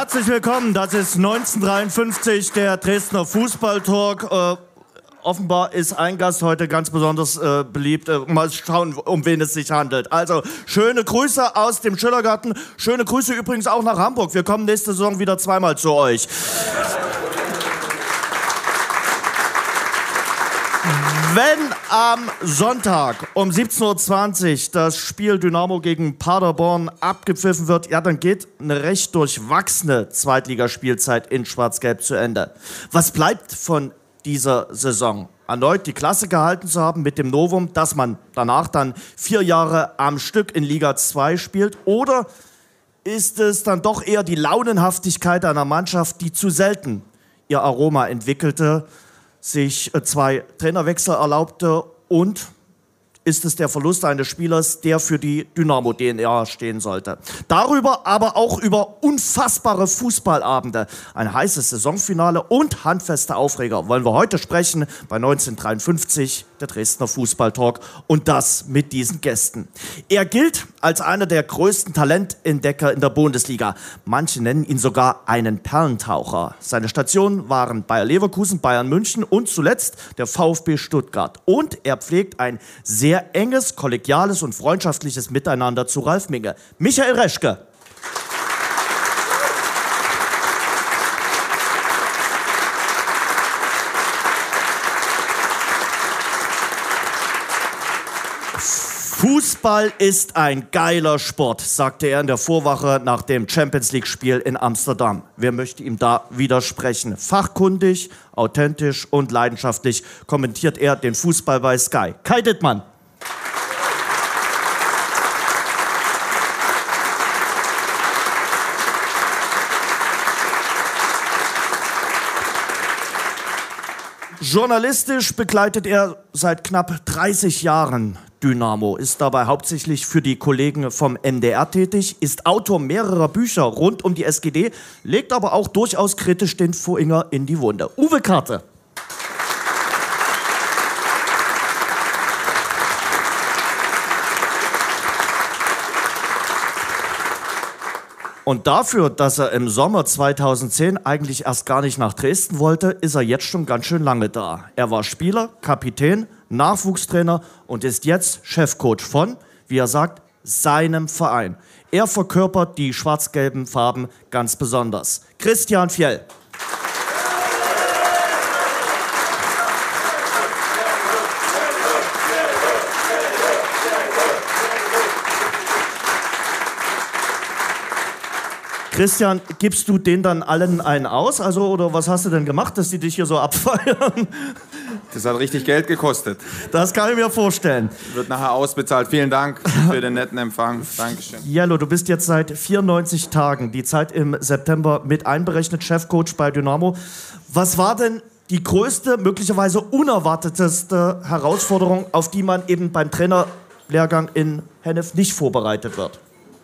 Herzlich willkommen, das ist 1953, der Dresdner Fußballtalk. Offenbar ist ein Gast heute ganz besonders beliebt. Mal schauen, um wen es sich handelt. Also, schöne Grüße aus dem Schillergarten. Schöne Grüße übrigens auch nach Hamburg. Wir kommen nächste Saison wieder zweimal zu euch. Wenn am Sonntag um 17:20 Uhr das Spiel Dynamo gegen Paderborn abgepfiffen wird, ja, dann geht eine recht durchwachsene Zweitligaspielzeit in Schwarz-Gelb zu Ende. Was bleibt von dieser Saison? Erneut die Klasse gehalten zu haben mit dem Novum, dass man danach dann 4 Jahre am Stück in Liga 2 spielt? Oder ist es dann doch eher die Launenhaftigkeit einer Mannschaft, die zu selten ihr Aroma entwickelte, sich 2 Trainerwechsel erlaubte, und ist es der Verlust eines Spielers, der für die Dynamo-DNA stehen sollte? Darüber, aber auch über unfassbare Fußballabende, ein heißes Saisonfinale und handfeste Aufreger wollen wir heute sprechen bei 1953, der Dresdner Fußballtalk, und das mit diesen Gästen. Er gilt als einer der größten Talententdecker in der Bundesliga. Manche nennen ihn sogar einen Perlentaucher. Seine Stationen waren Bayer Leverkusen, Bayern München und zuletzt der VfB Stuttgart. Und er pflegt ein sehr enges, kollegiales und freundschaftliches Miteinander zu Ralf Minge. Michael Reschke. Fußball ist ein geiler Sport, sagte er in der Vorwoche nach dem Champions-League-Spiel in Amsterdam. Wer möchte ihm da widersprechen? Fachkundig, authentisch und leidenschaftlich kommentiert er den Fußball bei Sky. Kai Dittmann. Journalistisch begleitet er seit knapp 30 Jahren Dynamo, ist dabei hauptsächlich für die Kollegen vom NDR tätig, ist Autor mehrerer Bücher rund um die SGD, legt aber auch durchaus kritisch den Finger in die Wunde. Uwe Karte. Und dafür, dass er im Sommer 2010 eigentlich erst gar nicht nach Dresden wollte, ist er jetzt schon ganz schön lange da. Er war Spieler, Kapitän, Nachwuchstrainer und ist jetzt Chefcoach von, wie er sagt, seinem Verein. Er verkörpert die schwarz-gelben Farben ganz besonders. Christian Fjell. Christian, gibst du denen dann allen einen aus? Also, oder was hast du denn gemacht, dass die dich hier so abfeiern? Das hat richtig Geld gekostet. Das kann ich mir vorstellen. Wird nachher ausbezahlt. Vielen Dank für den netten Empfang. Dankeschön. Jello, du bist jetzt seit 94 Tagen, die Zeit im September mit einberechnet, Chefcoach bei Dynamo. Was war denn die größte, möglicherweise unerwarteteste Herausforderung, auf die man eben beim Trainerlehrgang in Hennef nicht vorbereitet wird?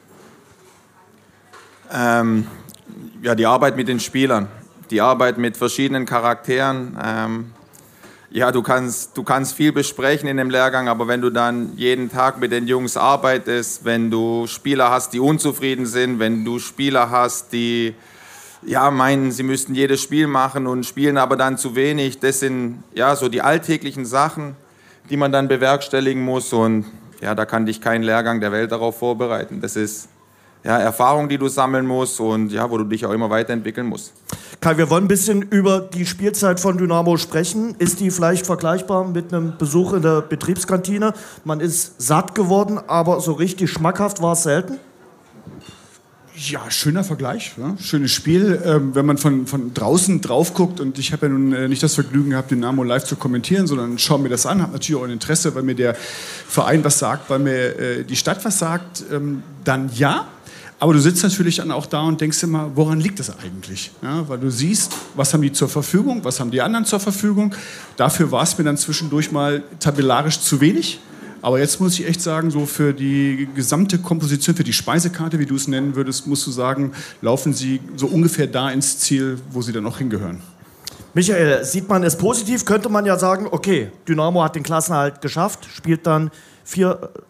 Ja, die Arbeit mit den Spielern, die Arbeit mit verschiedenen Charakteren. Ja, du kannst viel besprechen in dem Lehrgang, aber wenn du dann jeden Tag mit den Jungs arbeitest, wenn du Spieler hast, die unzufrieden sind, wenn du Spieler hast, die ja meinen, sie müssten jedes Spiel machen und spielen aber dann zu wenig, das sind ja so die alltäglichen Sachen, die man dann bewerkstelligen muss, und ja, da kann dich kein Lehrgang der Welt darauf vorbereiten. Das ist ja Erfahrung, die du sammeln musst und ja, wo du dich auch immer weiterentwickeln musst. Kai, wir wollen ein bisschen über die Spielzeit von Dynamo sprechen. Ist die vielleicht vergleichbar mit einem Besuch in der Betriebskantine? Man ist satt geworden, aber so richtig schmackhaft war es selten? Ja, schöner Vergleich, ja? Schönes Spiel. Wenn man von draußen drauf guckt, und ich habe ja nun nicht das Vergnügen gehabt, Dynamo live zu kommentieren, sondern schaue mir das an, habe natürlich auch ein Interesse, weil mir der Verein was sagt, weil mir die Stadt was sagt, dann ja. Aber du sitzt natürlich dann auch da und denkst immer, woran liegt das eigentlich? Ja, weil du siehst, was haben die zur Verfügung, was haben die anderen zur Verfügung. Dafür war es mir dann zwischendurch mal tabellarisch zu wenig. Aber jetzt muss ich echt sagen, so für die gesamte Komposition, für die Speisekarte, wie du es nennen würdest, musst du sagen, laufen sie so ungefähr da ins Ziel, wo sie dann auch hingehören. Michael, sieht man es positiv, könnte man ja sagen, okay, Dynamo hat den Klassenerhalt geschafft, spielt dann 4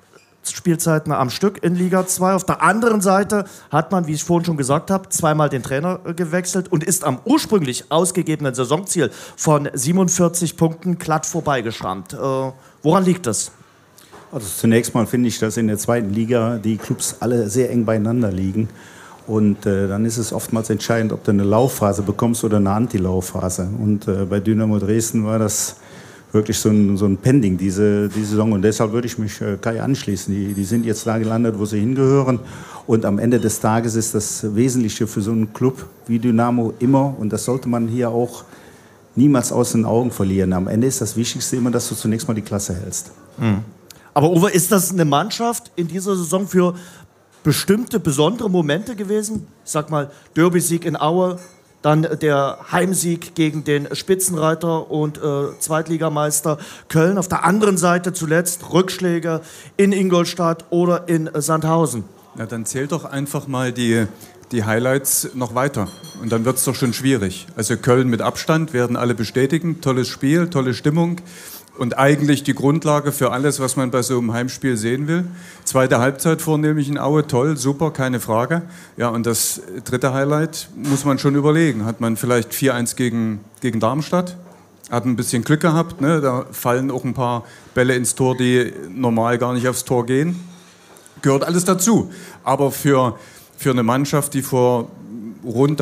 Spielzeiten am Stück in Liga 2. Auf der anderen Seite hat man, wie ich vorhin schon gesagt habe, zweimal den Trainer gewechselt und ist am ursprünglich ausgegebenen Saisonziel von 47 Punkten glatt vorbeigeschrammt. Woran liegt das? Also zunächst mal finde ich, dass in der zweiten Liga die Clubs alle sehr eng beieinander liegen. Und dann ist es oftmals entscheidend, ob du eine Laufphase bekommst oder eine Anti-Laufphase. Und bei Dynamo Dresden war das wirklich so ein Pending diese Saison. Und deshalb würde ich mich Kai anschließen. Die sind jetzt da gelandet, wo sie hingehören. Und am Ende des Tages ist das Wesentliche für so einen Club wie Dynamo immer, und das sollte man hier auch niemals aus den Augen verlieren. Am Ende ist das Wichtigste immer, dass du zunächst mal die Klasse hältst. Aber Uwe, ist das eine Mannschaft in dieser Saison für bestimmte besondere Momente gewesen? Ich sag mal, Derby-Sieg in Aue, dann der Heimsieg gegen den Spitzenreiter und Zweitligameister Köln. Auf der anderen Seite zuletzt Rückschläge in Ingolstadt oder in Sandhausen. Na, dann zählt doch einfach mal die Highlights noch weiter. Und dann wird es doch schon schwierig. Also Köln mit Abstand werden alle bestätigen. Tolles Spiel, tolle Stimmung. Und eigentlich die Grundlage für alles, was man bei so einem Heimspiel sehen will. Zweite Halbzeit vornehmlich in Aue, toll, super, keine Frage. Ja, und das dritte Highlight muss man schon überlegen. Hat man vielleicht 4-1 gegen Darmstadt? Hat ein bisschen Glück gehabt, ne? Da fallen auch ein paar Bälle ins Tor, die normal gar nicht aufs Tor gehen. Gehört alles dazu. Aber für eine Mannschaft, die vor rund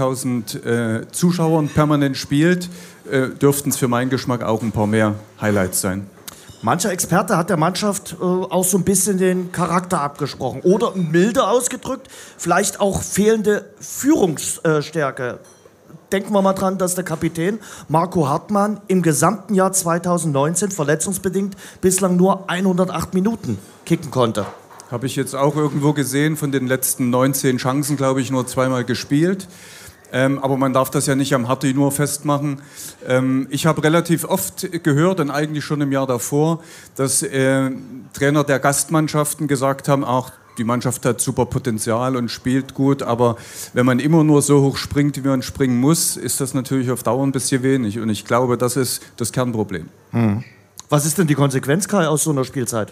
30.000 Zuschauern permanent spielt, dürften es für meinen Geschmack auch ein paar mehr Highlights sein. Mancher Experte hat der Mannschaft auch so ein bisschen den Charakter abgesprochen. Oder milde ausgedrückt, vielleicht auch fehlende Führungsstärke. Denken wir mal dran, dass der Kapitän Marco Hartmann im gesamten Jahr 2019 verletzungsbedingt bislang nur 108 Minuten kicken konnte. Habe ich jetzt auch irgendwo gesehen, von den letzten 19 Chancen, glaube ich, nur zweimal gespielt. Aber man darf das ja nicht am Harti nur festmachen. Ich habe relativ oft gehört, und eigentlich schon im Jahr davor, dass Trainer der Gastmannschaften gesagt haben, auch die Mannschaft hat super Potenzial und spielt gut, aber wenn man immer nur so hoch springt, wie man springen muss, ist das natürlich auf Dauer ein bisschen wenig. Und ich glaube, das ist das Kernproblem. Was ist denn die Konsequenz, Kai, aus so einer Spielzeit?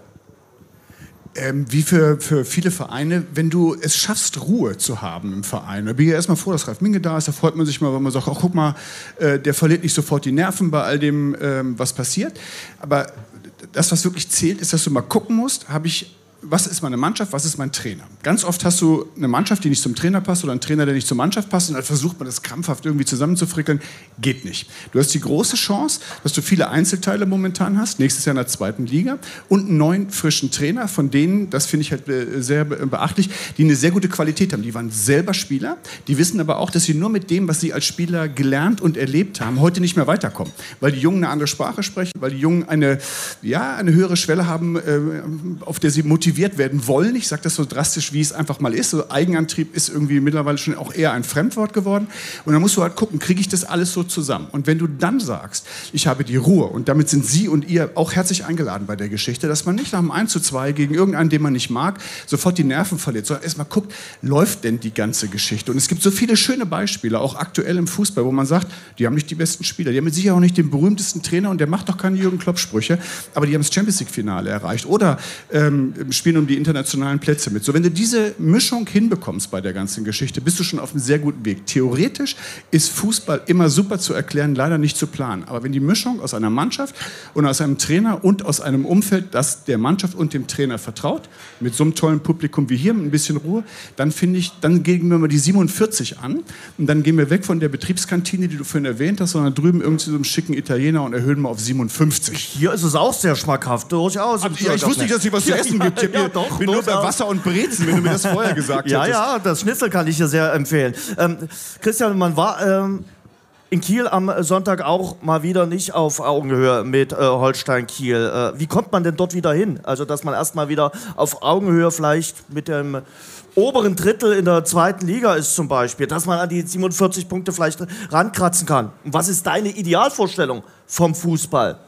Wie für viele Vereine, wenn du es schaffst, Ruhe zu haben im Verein. Da bin ich ja erstmal froh, dass Ralf Minge da ist. Da freut man sich mal, wenn man sagt, ach, guck mal, der verliert nicht sofort die Nerven bei all dem, was passiert. Aber das, was wirklich zählt, ist, dass du mal gucken musst, was ist meine Mannschaft, was ist mein Trainer? Ganz oft hast du eine Mannschaft, die nicht zum Trainer passt oder einen Trainer, der nicht zur Mannschaft passt und dann versucht man das krampfhaft irgendwie zusammenzufrickeln. Geht nicht. Du hast die große Chance, dass du viele Einzelteile momentan hast, nächstes Jahr in der zweiten Liga und einen neuen, frischen Trainer, von denen, das finde ich halt sehr beachtlich, die eine sehr gute Qualität haben. Die waren selber Spieler, die wissen aber auch, dass sie nur mit dem, was sie als Spieler gelernt und erlebt haben, heute nicht mehr weiterkommen. Weil die Jungen eine andere Sprache sprechen, weil die Jungen eine höhere Schwelle haben, auf der sie motiviert werden wollen. Ich sage das so drastisch, wie es einfach mal ist. So Eigenantrieb ist irgendwie mittlerweile schon auch eher ein Fremdwort geworden. Und dann musst du halt gucken, kriege ich das alles so zusammen? Und wenn du dann sagst, ich habe die Ruhe, und damit sind Sie und ihr auch herzlich eingeladen bei der Geschichte, dass man nicht nach dem 1:2 gegen irgendeinen, den man nicht mag, sofort die Nerven verliert, sondern erstmal guckt, läuft denn die ganze Geschichte? Und es gibt so viele schöne Beispiele, auch aktuell im Fußball, wo man sagt, die haben nicht die besten Spieler, die haben mit Sicherheit auch nicht den berühmtesten Trainer und der macht doch keine Jürgen Klopp-Sprüche, aber die haben das Champions-League-Finale erreicht oder spielen um die internationalen Plätze mit. So, wenn du diese Mischung hinbekommst bei der ganzen Geschichte, bist du schon auf einem sehr guten Weg. Theoretisch ist Fußball immer super zu erklären, leider nicht zu planen. Aber wenn die Mischung aus einer Mannschaft und aus einem Trainer und aus einem Umfeld, das der Mannschaft und dem Trainer vertraut, mit so einem tollen Publikum wie hier, mit ein bisschen Ruhe, dann finde ich, dann gehen wir mal die 47 an und dann gehen wir weg von der Betriebskantine, die du vorhin erwähnt hast, sondern drüben irgendwie so einem schicken Italiener und erhöhen mal auf 57. Hier ist es auch sehr schmackhaft, durchaus. Ja, ich wusste nicht, dass es hier was zu essen gibt. Ich bin nur bei Wasser und Brezen, wenn du mir das vorher gesagt hättest. Ja, das Schnitzel kann ich dir sehr empfehlen. Christian, man war in Kiel am Sonntag auch mal wieder nicht auf Augenhöhe mit Holstein Kiel. Wie kommt man denn dort wieder hin? Also, dass man erst mal wieder auf Augenhöhe vielleicht mit dem oberen Drittel in der zweiten Liga ist zum Beispiel, dass man an die 47 Punkte vielleicht rankratzen kann. Und was ist deine Idealvorstellung vom Fußball?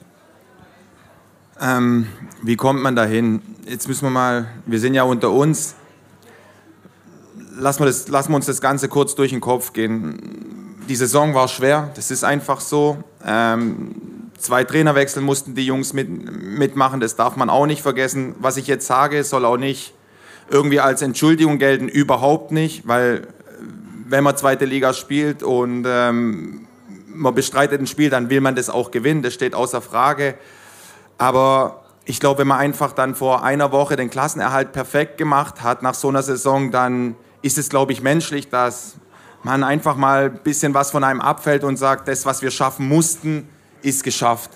Wie kommt man dahin? Jetzt müssen wir mal, wir sind ja unter uns, lassen wir uns das Ganze kurz durch den Kopf gehen. Die Saison war schwer, das ist einfach so. 2 Trainerwechsel mussten die Jungs mitmachen, das darf man auch nicht vergessen. Was ich jetzt sage, soll auch nicht irgendwie als Entschuldigung gelten, überhaupt nicht, weil wenn man 2. Liga spielt und man bestreitet ein Spiel, dann will man das auch gewinnen, das steht außer Frage. Aber ich glaube, wenn man einfach dann vor einer Woche den Klassenerhalt perfekt gemacht hat nach so einer Saison, dann ist es, glaube ich, menschlich, dass man einfach mal ein bisschen was von einem abfällt und sagt, das, was wir schaffen mussten, ist geschafft.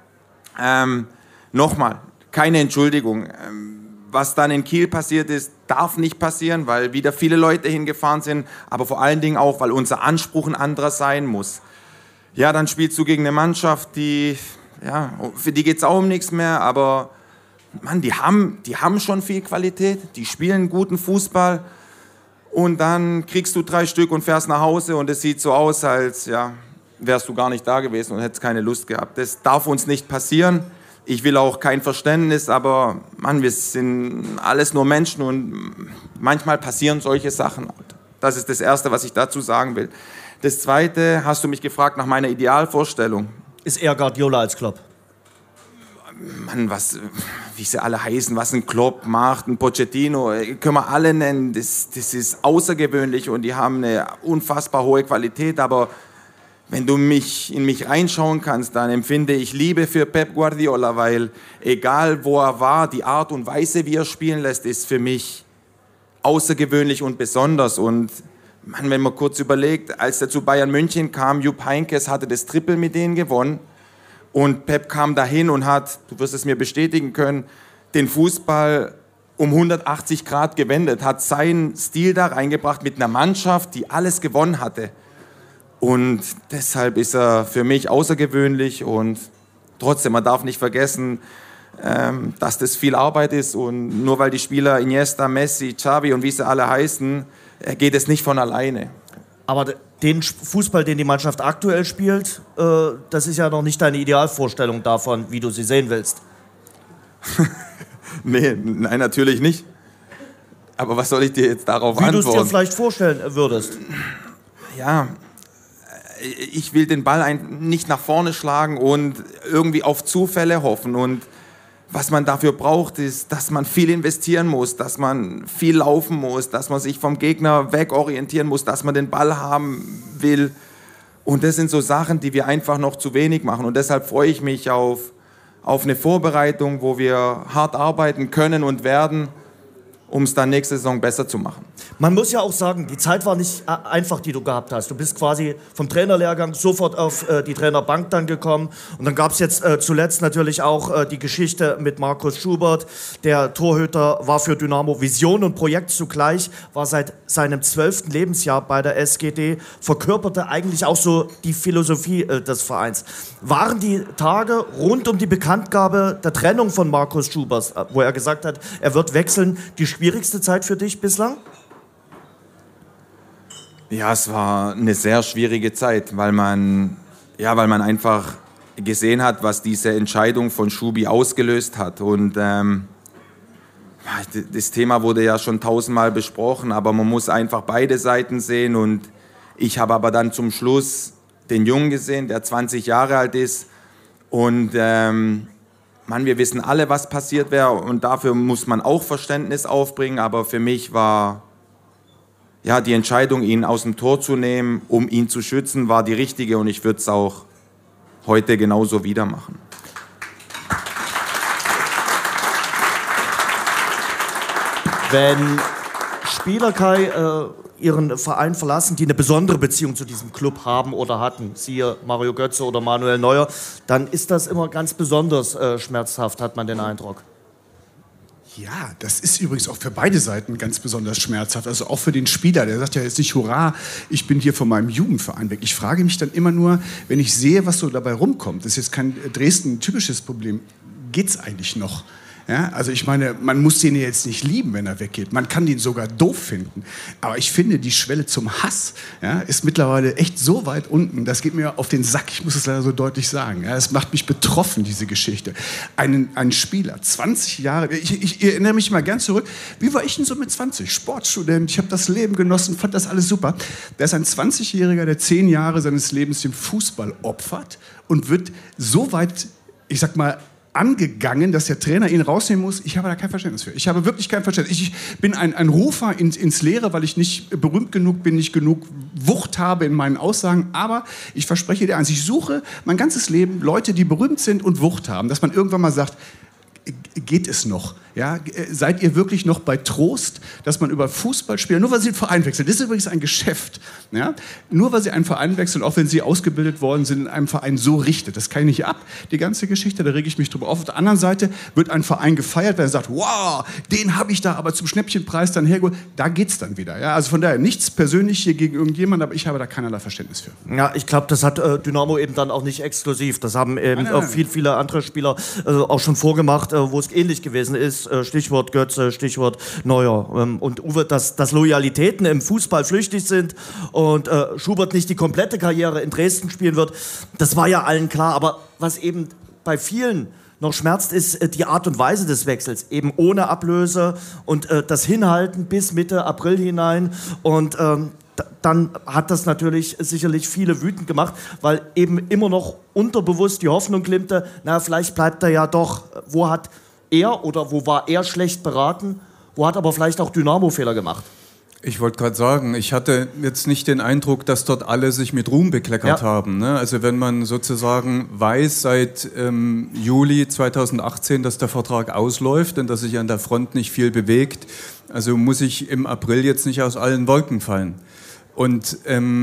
Nochmal, keine Entschuldigung. Was dann in Kiel passiert ist, darf nicht passieren, weil wieder viele Leute hingefahren sind, aber vor allen Dingen auch, weil unser Anspruch ein anderer sein muss. Ja, dann spielst du gegen eine Mannschaft, für die geht es auch um nichts mehr, aber Mann, die haben schon viel Qualität, die spielen guten Fußball und dann kriegst du 3 Stück und fährst nach Hause und es sieht so aus, als wärst du gar nicht da gewesen und hättest keine Lust gehabt. Das darf uns nicht passieren. Ich will auch kein Verständnis, aber Mann, wir sind alles nur Menschen und manchmal passieren solche Sachen. Das ist das Erste, was ich dazu sagen will. Das Zweite, hast du mich gefragt nach meiner Idealvorstellung. Ist eher Guardiola als Klopp? Mann, wie sie alle heißen, was ein Klopp macht, ein Pochettino, können wir alle nennen. Das ist außergewöhnlich und die haben eine unfassbar hohe Qualität, aber wenn du in mich reinschauen kannst, dann empfinde ich Liebe für Pep Guardiola, weil egal wo er war, die Art und Weise, wie er spielen lässt, ist für mich außergewöhnlich und besonders. Und man, wenn man kurz überlegt, als er zu Bayern München kam, Jupp Heynckes hatte das Triple mit denen gewonnen und Pep kam dahin und hat, du wirst es mir bestätigen können, den Fußball um 180 Grad gewendet, hat seinen Stil da reingebracht mit einer Mannschaft, die alles gewonnen hatte. Und deshalb ist er für mich außergewöhnlich und trotzdem, man darf nicht vergessen, dass das viel Arbeit ist und nur weil die Spieler Iniesta, Messi, Xavi und wie sie alle heißen, geht es nicht von alleine. Aber den Fußball, den die Mannschaft aktuell spielt, das ist ja noch nicht deine Idealvorstellung davon, wie du sie sehen willst. Nein, natürlich nicht. Aber was soll ich dir jetzt darauf antworten? Wie du es dir vielleicht vorstellen würdest. Ja, ich will den Ball nicht nach vorne schlagen und irgendwie auf Zufälle hoffen. Und was man dafür braucht, ist, dass man viel investieren muss, dass man viel laufen muss, dass man sich vom Gegner wegorientieren muss, dass man den Ball haben will. Und das sind so Sachen, die wir einfach noch zu wenig machen. Und deshalb freue ich mich auf eine Vorbereitung, wo wir hart arbeiten können und werden, um es dann nächste Saison besser zu machen. Man muss ja auch sagen, die Zeit war nicht einfach, die du gehabt hast. Du bist quasi vom Trainerlehrgang sofort auf die Trainerbank dann gekommen. Und dann gab es jetzt zuletzt natürlich auch die Geschichte mit Markus Schubert. Der Torhüter war für Dynamo Vision und Projekt zugleich, war seit seinem 12. Lebensjahr bei der SGD, verkörperte eigentlich auch so die Philosophie des Vereins. Waren die Tage rund um die Bekanntgabe der Trennung von Markus Schubert, wo er gesagt hat, er wird wechseln, die schwierigste Zeit für dich bislang? Ja, es war eine sehr schwierige Zeit, weil man einfach gesehen hat, was diese Entscheidung von Schubi ausgelöst hat. Und das Thema wurde ja schon 1000-mal besprochen, aber man muss einfach beide Seiten sehen. Und ich habe aber dann zum Schluss den Jungen gesehen, der 20 Jahre alt ist. Und wir wissen alle, was passiert wäre. Und dafür muss man auch Verständnis aufbringen. Aber für mich war die Entscheidung, ihn aus dem Tor zu nehmen, um ihn zu schützen, war die richtige und ich würde es auch heute genauso wieder machen. Wenn Spieler, Kai, ihren Verein verlassen, die eine besondere Beziehung zu diesem Club haben oder hatten, siehe Mario Götze oder Manuel Neuer, dann ist das immer ganz besonders schmerzhaft, hat man den Eindruck. Ja, das ist übrigens auch für beide Seiten ganz besonders schmerzhaft. Also auch für den Spieler, der sagt ja jetzt nicht, hurra, ich bin hier von meinem Jugendverein weg. Ich frage mich dann immer nur, wenn ich sehe, was so dabei rumkommt, das ist jetzt kein Dresden-typisches Problem, geht's eigentlich noch? Ja, also ich meine, man muss den jetzt nicht lieben, wenn er weggeht. Man kann den sogar doof finden. Aber ich finde, die Schwelle zum Hass, ja, ist mittlerweile echt so weit unten. Das geht mir auf den Sack. Ich muss es leider so deutlich sagen. Ja, es macht mich betroffen, diese Geschichte. Ein Spieler, 20 Jahre. Ich erinnere mich mal gern zurück. Wie war ich denn so mit 20? Sportstudent. Ich habe das Leben genossen, fand das alles super. Da ist ein 20-Jähriger, der 10 Jahre seines Lebens dem Fußball opfert und wird so weit, ich sag mal, angegangen, dass der Trainer ihn rausnehmen muss. Ich habe da kein Verständnis für. Ich habe wirklich kein Verständnis. Ich bin ein Rufer ins Leere, weil ich nicht berühmt genug bin, nicht genug Wucht habe in meinen Aussagen. Aber ich verspreche dir eins, ich suche mein ganzes Leben Leute, die berühmt sind und Wucht haben, dass man irgendwann mal sagt, geht es noch? Ja, seid ihr wirklich noch bei Trost, dass man über Fußballspieler, nur weil sie einen Verein wechseln, das ist übrigens ein Geschäft, ja? Nur weil sie einen Verein wechseln, auch wenn sie ausgebildet worden sind in einem Verein, so richtet. Das kann ich nicht ab, die ganze Geschichte, da rege ich mich drüber auf. Auf der anderen Seite wird ein Verein gefeiert, wenn er sagt, wow, den habe ich da aber zum Schnäppchenpreis dann hergeholt. Da geht's dann wieder. Ja? Also von daher nichts persönlich hier gegen irgendjemanden, aber ich habe da keinerlei Verständnis für. Ja, ich glaube, das hat Dynamo eben dann auch nicht exklusiv. Das haben eben auch viele andere Spieler auch schon vorgemacht, wo es ähnlich gewesen ist. Stichwort Götze, Stichwort Neuer. Und Uwe, dass Loyalitäten im Fußball flüchtig sind und Schubert nicht die komplette Karriere in Dresden spielen wird, das war ja allen klar. Aber was eben bei vielen noch schmerzt, ist die Art und Weise des Wechsels. Eben ohne Ablöse und das Hinhalten bis Mitte April hinein. Und dann hat das natürlich sicherlich viele wütend gemacht, weil eben immer noch unterbewusst die Hoffnung glimmte, na, vielleicht bleibt er ja doch. Wo hat er oder wo war er schlecht beraten? Wo hat aber vielleicht auch Dynamo Fehler gemacht? Ich wollte gerade sagen, ich hatte jetzt nicht den Eindruck, dass dort alle sich mit Ruhm bekleckert haben. Ne? Also wenn man sozusagen weiß seit Juli 2018, dass der Vertrag ausläuft und dass sich an der Front nicht viel bewegt, also muss ich im April jetzt nicht aus allen Wolken fallen. Und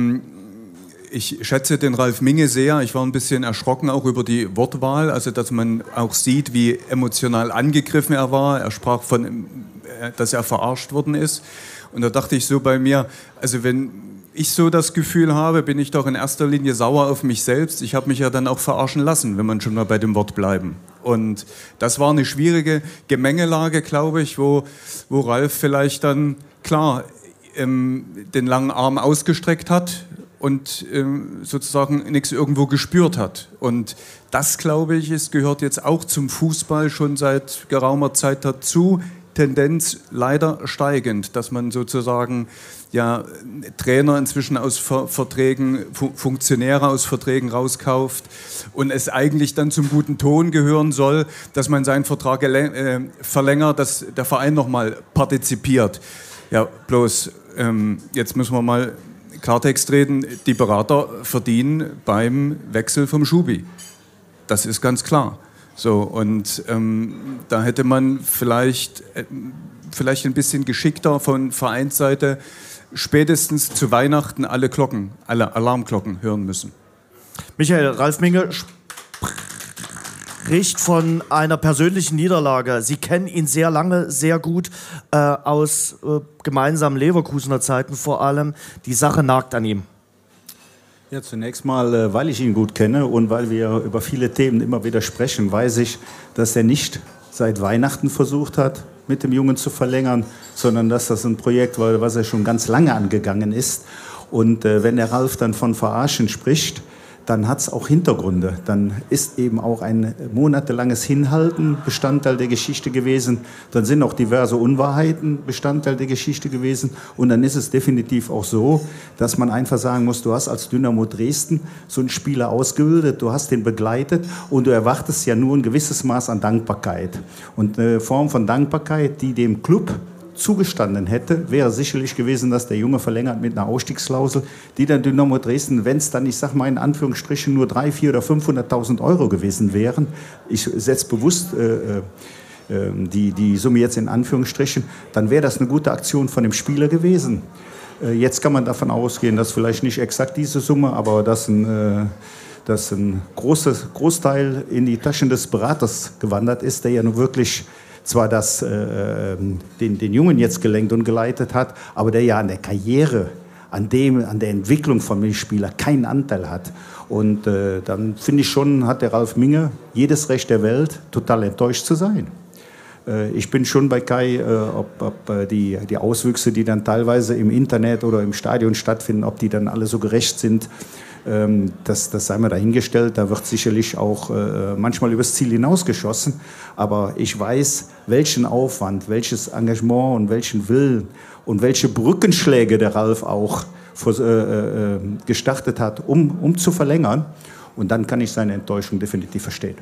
ich schätze den Ralf Minge sehr. Ich war ein bisschen erschrocken auch über die Wortwahl, also dass man auch sieht, wie emotional angegriffen er war. Er sprach von, dass er verarscht worden ist. Und da dachte ich so bei mir, also wenn ich so das Gefühl habe, bin ich doch in erster Linie sauer auf mich selbst. Ich habe mich ja dann auch verarschen lassen, wenn man schon mal bei dem Wort bleiben. Und das war eine schwierige Gemengelage, glaube ich, wo Ralf vielleicht dann, klar, den langen Arm ausgestreckt hat und sozusagen nichts irgendwo gespürt hat. Und das, glaube ich, gehört jetzt auch zum Fußball schon seit geraumer Zeit dazu. Tendenz leider steigend, dass man sozusagen ja, Trainer inzwischen aus Verträgen, Funktionäre aus Verträgen rauskauft und es eigentlich dann zum guten Ton gehören soll, dass man seinen Vertrag verlängert, dass der Verein nochmal partizipiert. Ja, bloß jetzt müssen wir mal Klartext reden, die Berater verdienen beim Wechsel vom Schubi. Das ist ganz klar. So, und da hätte man vielleicht ein bisschen geschickter von Vereinsseite spätestens zu Weihnachten alle Alarmglocken hören müssen. Michael, Ralf Minge spricht von einer persönlichen Niederlage. Sie kennen ihn sehr lange, sehr gut aus gemeinsamen Leverkusener Zeiten vor allem. Die Sache nagt an ihm. Ja, zunächst mal, weil ich ihn gut kenne und weil wir über viele Themen immer wieder sprechen, weiß ich, dass er nicht seit Weihnachten versucht hat, mit dem Jungen zu verlängern, sondern dass das ein Projekt war, was er schon ganz lange angegangen ist. Und wenn der Ralf dann von Verarschen spricht, dann hat es auch Hintergründe. Dann ist eben auch ein monatelanges Hinhalten Bestandteil der Geschichte gewesen. Dann sind auch diverse Unwahrheiten Bestandteil der Geschichte gewesen. Und dann ist es definitiv auch so, dass man einfach sagen muss, du hast als Dynamo Dresden so einen Spieler ausgebildet, du hast den begleitet und du erwartest ja nur ein gewisses Maß an Dankbarkeit. Und eine Form von Dankbarkeit, die dem Club zugestanden hätte, wäre sicherlich gewesen, dass der Junge verlängert mit einer Ausstiegsklausel, die dann Dynamo Dresden, wenn es dann, ich sag mal in Anführungsstrichen, nur 300.000, 400.000 oder 500.000 Euro gewesen wären, ich setze bewusst die Summe jetzt in Anführungsstrichen, dann wäre das eine gute Aktion von dem Spieler gewesen. Jetzt kann man davon ausgehen, dass vielleicht nicht exakt diese Summe, aber dass ein Großteil in die Taschen des Beraters gewandert ist, der ja nun wirklich zwar den Jungen jetzt gelenkt und geleitet hat, aber der ja an der Karriere, an der Entwicklung von dem Spieler keinen Anteil hat. Und dann finde ich schon, hat der Ralf Minge jedes Recht der Welt, total enttäuscht zu sein. Ich bin schon bei Kai, ob die Auswüchse, die dann teilweise im Internet oder im Stadion stattfinden, ob die dann alle so gerecht sind, das sei mir dahingestellt. Da wird sicherlich auch manchmal übers Ziel hinausgeschossen. Aber ich weiß, welchen Aufwand, welches Engagement und welchen Willen und welche Brückenschläge der Ralf auch gestartet hat, um zu verlängern. Und dann kann ich seine Enttäuschung definitiv verstehen.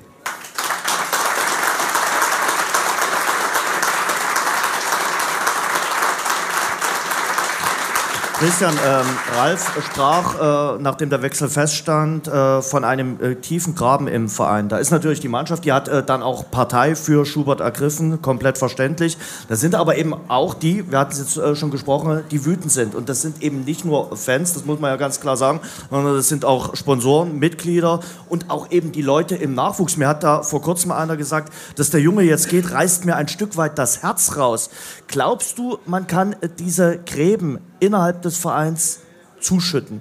Christian, Ralf sprach, nachdem der Wechsel feststand, von einem tiefen Graben im Verein. Da ist natürlich die Mannschaft, die hat dann auch Partei für Schubert ergriffen, komplett verständlich. Da sind aber eben auch die, wir hatten es jetzt schon gesprochen, die wütend sind. Und das sind eben nicht nur Fans, das muss man ja ganz klar sagen, sondern das sind auch Sponsoren, Mitglieder und auch eben die Leute im Nachwuchs. Mir hat da vor kurzem einer gesagt, dass der Junge jetzt geht, reißt mir ein Stück weit das Herz raus. Glaubst du, man kann diese Gräben innerhalb des Vereins zuschütten?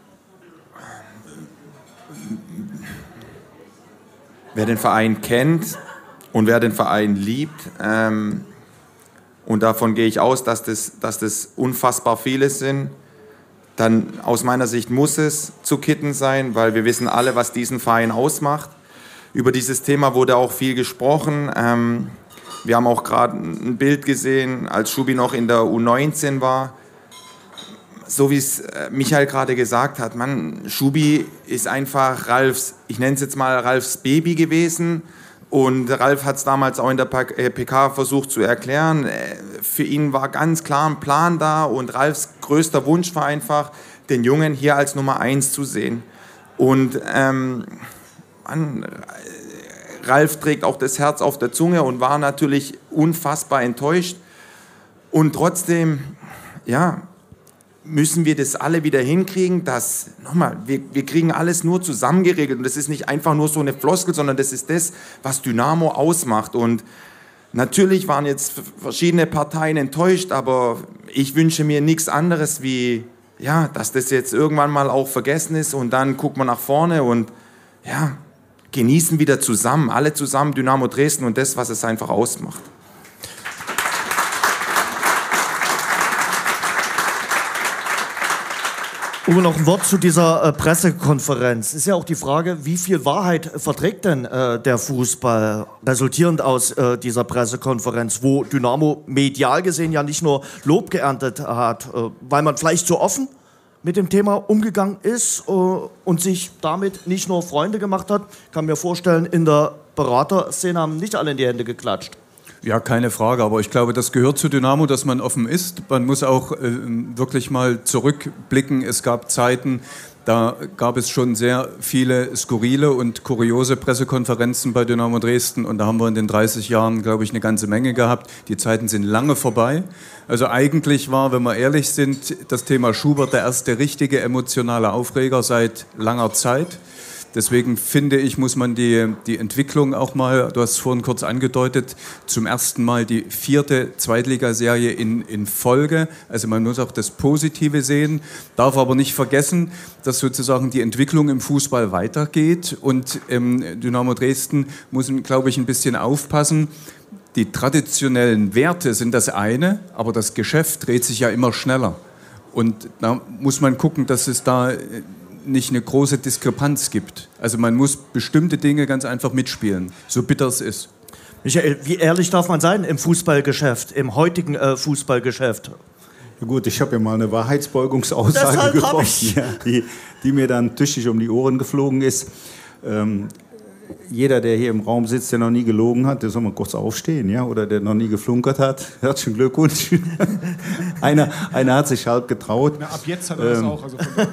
Wer den Verein kennt und wer den Verein liebt, und davon gehe ich aus, dass das unfassbar viele sind, dann aus meiner Sicht muss es zu kitten sein, weil wir wissen alle, was diesen Verein ausmacht. Über dieses Thema wurde auch viel gesprochen. Wir haben auch gerade ein Bild gesehen, als Schubi noch in der U19 war. So wie es Michael gerade gesagt hat, Schubi ist einfach ich nenne es jetzt mal Ralfs Baby gewesen. Und Ralf hat es damals auch in der PK versucht zu erklären. Für ihn war ganz klar ein Plan da und Ralfs größter Wunsch war einfach, den Jungen hier als Nummer 1 zu sehen. Und Ralf trägt auch das Herz auf der Zunge und war natürlich unfassbar enttäuscht. Und trotzdem, ja, müssen wir das alle wieder hinkriegen, dass, nochmal, wir kriegen alles nur zusammengeregelt und das ist nicht einfach nur so eine Floskel, sondern das ist das, was Dynamo ausmacht. Und natürlich waren jetzt verschiedene Parteien enttäuscht, aber ich wünsche mir nichts anderes wie, ja, dass das jetzt irgendwann mal auch vergessen ist und dann guckt man nach vorne und, ja, genießen wieder zusammen, alle zusammen Dynamo Dresden und das, was es einfach ausmacht. Uwe, noch ein Wort zu dieser Pressekonferenz. Ist ja auch die Frage, wie viel Wahrheit verträgt denn der Fußball, resultierend aus dieser Pressekonferenz, wo Dynamo medial gesehen ja nicht nur Lob geerntet hat, weil man vielleicht zu offen mit dem Thema umgegangen ist und sich damit nicht nur Freunde gemacht hat. Ich kann mir vorstellen, in der Beraterszene haben nicht alle in die Hände geklatscht. Ja, keine Frage, aber ich glaube, das gehört zu Dynamo, dass man offen ist. Man muss auch wirklich mal zurückblicken. Es gab Zeiten, da gab es schon sehr viele skurrile und kuriose Pressekonferenzen bei Dynamo Dresden und da haben wir in den 30 Jahren, glaube ich, eine ganze Menge gehabt. Die Zeiten sind lange vorbei. Also eigentlich war, wenn wir ehrlich sind, das Thema Schubert der erste richtige emotionale Aufreger seit langer Zeit. Deswegen finde ich, muss man die Entwicklung auch mal, du hast es vorhin kurz angedeutet, zum ersten Mal die 4. Zweitligaserie in Folge. Also man muss auch das Positive sehen, darf aber nicht vergessen, dass sozusagen die Entwicklung im Fußball weitergeht und Dynamo Dresden muss, glaube ich, ein bisschen aufpassen. Die traditionellen Werte sind das eine, aber das Geschäft dreht sich ja immer schneller. Und da muss man gucken, dass es da nicht eine große Diskrepanz gibt. Also man muss bestimmte Dinge ganz einfach mitspielen, so bitter es ist. Michael, wie ehrlich darf man sein im Fußballgeschäft, im heutigen Fußballgeschäft? Ja gut, ich habe ja mal eine Wahrheitsbeugungsaussage getroffen, ja, die mir dann tüchtig um die Ohren geflogen ist. Jeder, der hier im Raum sitzt, der noch nie gelogen hat, der soll mal kurz aufstehen, ja? Oder der noch nie geflunkert hat. Herzlichen Glückwunsch. einer hat sich halb getraut. Na, ab jetzt hat er das auch. Also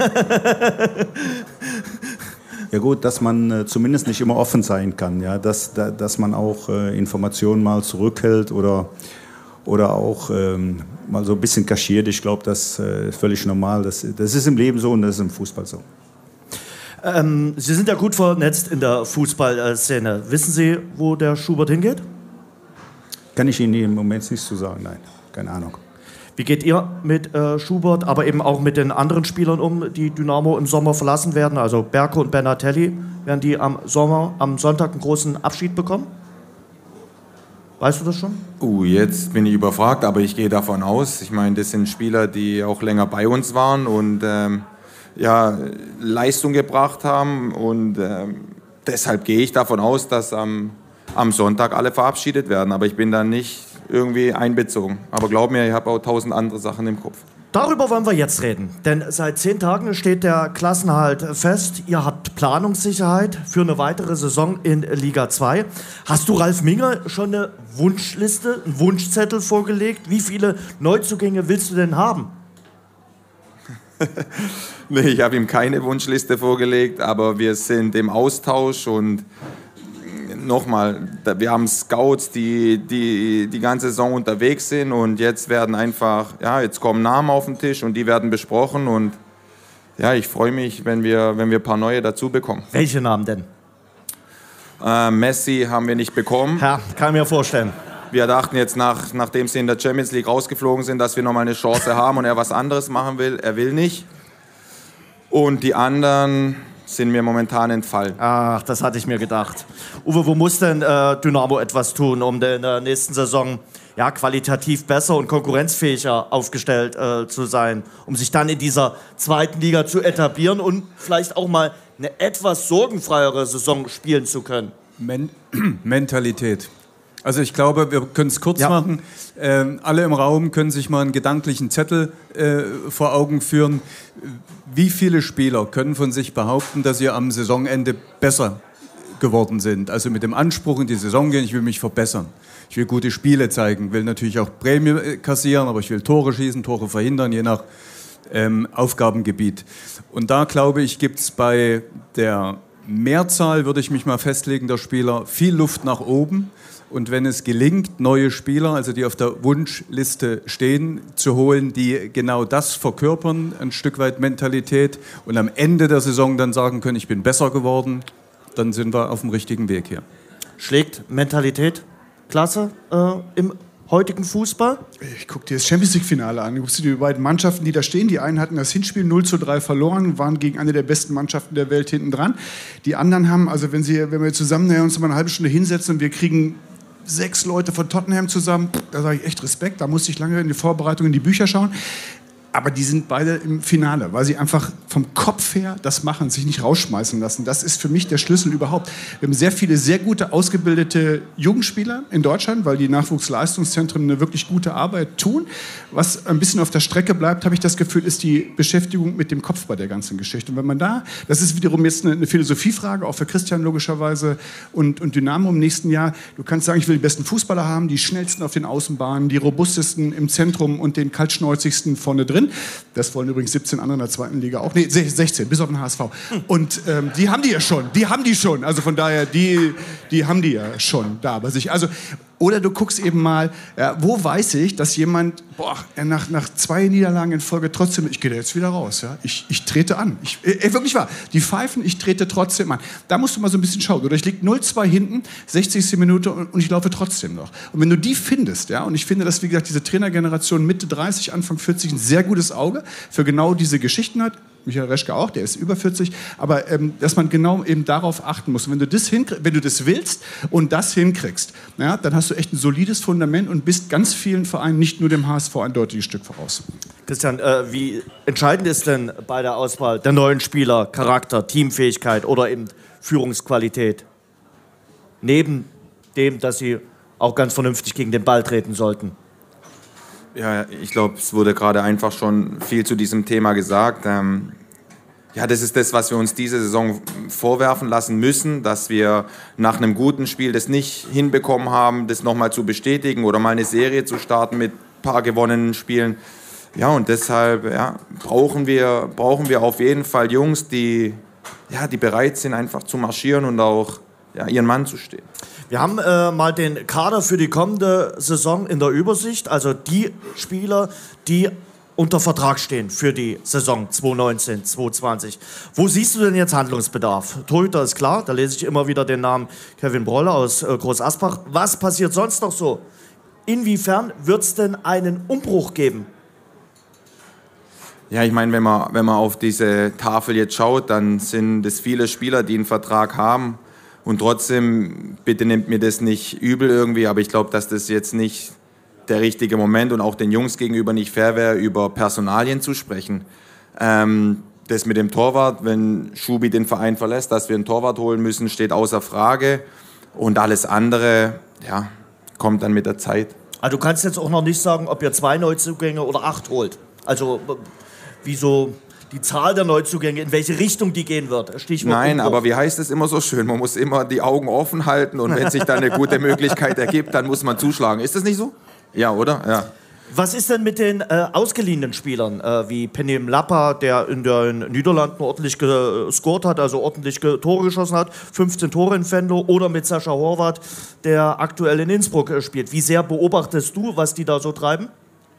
ja gut, dass man zumindest nicht immer offen sein kann, ja? Dass man auch Informationen mal zurückhält oder auch mal so ein bisschen kaschiert. Ich glaube, das ist völlig normal. Das ist im Leben so und das ist im Fußball so. Sie sind ja gut vernetzt in der Fußballszene. Wissen Sie, wo der Schubert hingeht? Kann ich Ihnen im Moment nicht zu sagen, nein. Keine Ahnung. Wie geht ihr mit Schubert, aber eben auch mit den anderen Spielern um, die Dynamo im Sommer verlassen werden? Also Berko und Benatelli, werden die am Sonntag einen großen Abschied bekommen? Weißt du das schon? Jetzt bin ich überfragt, aber ich gehe davon aus. Ich meine, das sind Spieler, die auch länger bei uns waren und Leistung gebracht haben. Und deshalb gehe ich davon aus, dass am Sonntag alle verabschiedet werden. Aber ich bin da nicht irgendwie einbezogen. Aber glaub mir, ich habe auch 1000 andere Sachen im Kopf. Darüber wollen wir jetzt reden, denn seit 10 Tagen steht der Klassenerhalt fest. Ihr habt Planungssicherheit für eine weitere Saison in Liga 2. Hast du Ralf Minge schon eine Wunschliste, einen Wunschzettel vorgelegt? Wie viele Neuzugänge willst du denn haben? Nee, ich habe ihm keine Wunschliste vorgelegt, aber wir sind im Austausch und nochmal, wir haben Scouts, die ganze Saison unterwegs sind und jetzt werden jetzt kommen Namen auf den Tisch und die werden besprochen und ja, ich freue mich, wenn wir ein paar neue dazu bekommen. Welche Namen denn? Messi haben wir nicht bekommen. Ja, kann ich mir vorstellen. Wir dachten jetzt, nachdem sie in der Champions League rausgeflogen sind, dass wir nochmal eine Chance haben und er was anderes machen will. Er will nicht. Und die anderen sind mir momentan entfallen. Ach, das hatte ich mir gedacht. Uwe, wo muss denn Dynamo etwas tun, um in der nächsten Saison qualitativ besser und konkurrenzfähiger aufgestellt zu sein, um sich dann in dieser zweiten Liga zu etablieren und vielleicht auch mal eine etwas sorgenfreiere Saison spielen zu können? Mentalität. Also ich glaube, wir können es kurz machen. Alle im Raum können sich mal einen gedanklichen Zettel vor Augen führen. Wie viele Spieler können von sich behaupten, dass sie am Saisonende besser geworden sind? Also mit dem Anspruch in die Saison gehen, ich will mich verbessern. Ich will gute Spiele zeigen, will natürlich auch Prämie kassieren, aber ich will Tore schießen, Tore verhindern, je nach Aufgabengebiet. Und da, glaube ich, gibt es bei der Mehrzahl, würde ich mich mal festlegen, der Spieler viel Luft nach oben. Und wenn es gelingt, neue Spieler, also die auf der Wunschliste stehen, zu holen, die genau das verkörpern, ein Stück weit Mentalität, und am Ende der Saison dann sagen können, ich bin besser geworden, dann sind wir auf dem richtigen Weg hier. Schlägt Mentalität Klasse im heutigen Fußball? Ich gucke dir das Champions-League-Finale an. Du guckst dir die beiden Mannschaften, die da stehen. Die einen hatten das Hinspiel 0:3 verloren, waren gegen eine der besten Mannschaften der Welt hinten dran. Die anderen haben, also wenn wir zusammen uns mal eine halbe Stunde hinsetzen und wir kriegen 6 Leute von Tottenham zusammen, da sage ich echt Respekt. Da musste ich lange in die Vorbereitung in die Bücher schauen. Aber die sind beide im Finale, weil sie einfach vom Kopf her das machen, sich nicht rausschmeißen lassen. Das ist für mich der Schlüssel überhaupt. Wir haben sehr viele, sehr gute, ausgebildete Jugendspieler in Deutschland, weil die Nachwuchsleistungszentren eine wirklich gute Arbeit tun. Was ein bisschen auf der Strecke bleibt, habe ich das Gefühl, ist die Beschäftigung mit dem Kopf bei der ganzen Geschichte. Und wenn man das ist wiederum jetzt eine Philosophiefrage, auch für Christian logischerweise und Dynamo im nächsten Jahr. Du kannst sagen, ich will die besten Fußballer haben, die schnellsten auf den Außenbahnen, die robustesten im Zentrum und den kaltschnäuzigsten vorne drin. Das wollen übrigens 17 andere in der zweiten Liga auch. Nee, 16, bis auf den HSV. Und die haben die ja schon. Also von daher, die haben die ja schon da bei sich. Also, oder du guckst eben mal, wo weiß ich, dass jemand nach 2 Niederlagen in Folge trotzdem, ich gehe da jetzt wieder raus. Ja? Ich trete an. Wirklich wahr. Die pfeifen, ich trete trotzdem an. Da musst du mal so ein bisschen schauen. Oder ich liege 0:2 hinten, 60. Minute und ich laufe trotzdem noch. Und wenn du die findest, und ich finde, dass, wie gesagt, diese Trainergeneration Mitte 30, Anfang 40 ein sehr gutes Auge für genau diese Geschichten hat. Michael Reschke auch, der ist über 40, aber dass man genau eben darauf achten muss. Und wenn du das willst und das hinkriegst, dann hast du echt ein solides Fundament und bist ganz vielen Vereinen, nicht nur dem HSV, ein deutliches Stück voraus. Christian, wie entscheidend ist denn bei der Auswahl der neuen Spieler Charakter, Teamfähigkeit oder eben Führungsqualität? Neben dem, dass sie auch ganz vernünftig gegen den Ball treten sollten. Ja, ich glaube, es wurde gerade einfach schon viel zu diesem Thema gesagt. Das ist das, was wir uns diese Saison vorwerfen lassen müssen, dass wir nach einem guten Spiel das nicht hinbekommen haben, das nochmal zu bestätigen oder mal eine Serie zu starten mit ein paar gewonnenen Spielen. Ja, und deshalb brauchen wir auf jeden Fall Jungs, die bereit sind, einfach zu marschieren und auch ihren Mann zu stehen. Wir haben mal den Kader für die kommende Saison in der Übersicht, also die Spieler, die unter Vertrag stehen für die Saison 2019/2020. Wo siehst du denn jetzt Handlungsbedarf? Torhüter ist klar, da lese ich immer wieder den Namen Kevin Brolle aus Groß Asbach. Was passiert sonst noch so? Inwiefern wird es denn einen Umbruch geben? Ja, ich meine, wenn man auf diese Tafel jetzt schaut, dann sind es viele Spieler, die einen Vertrag haben, Und trotzdem, bitte nehmt mir das nicht übel irgendwie, aber ich glaube, dass das jetzt nicht der richtige Moment und auch den Jungs gegenüber nicht fair wäre, über Personalien zu sprechen. Das mit dem Torwart, wenn Schubi den Verein verlässt, dass wir einen Torwart holen müssen, steht außer Frage. Und alles andere, ja, kommt dann mit der Zeit. Also du kannst jetzt auch noch nicht sagen, ob ihr 2 Neuzugänge oder 8 holt. Also wieso die Zahl der Neuzugänge, in welche Richtung die gehen wird. Stichwort Nein, Umbruch. aber wie heißt es immer so schön? Man muss immer die Augen offen halten und wenn sich da eine gute Möglichkeit ergibt, dann muss man zuschlagen. Ist das nicht so? Ja, oder? Ja. Was ist denn mit den ausgeliehenen Spielern, wie Penem Lappa, der in den Niederlanden ordentlich gescored hat, also ordentlich Tore geschossen hat, 15 Tore in Venlo, oder mit Sascha Horvath, der aktuell in Innsbruck spielt? Wie sehr beobachtest du, was die da so treiben?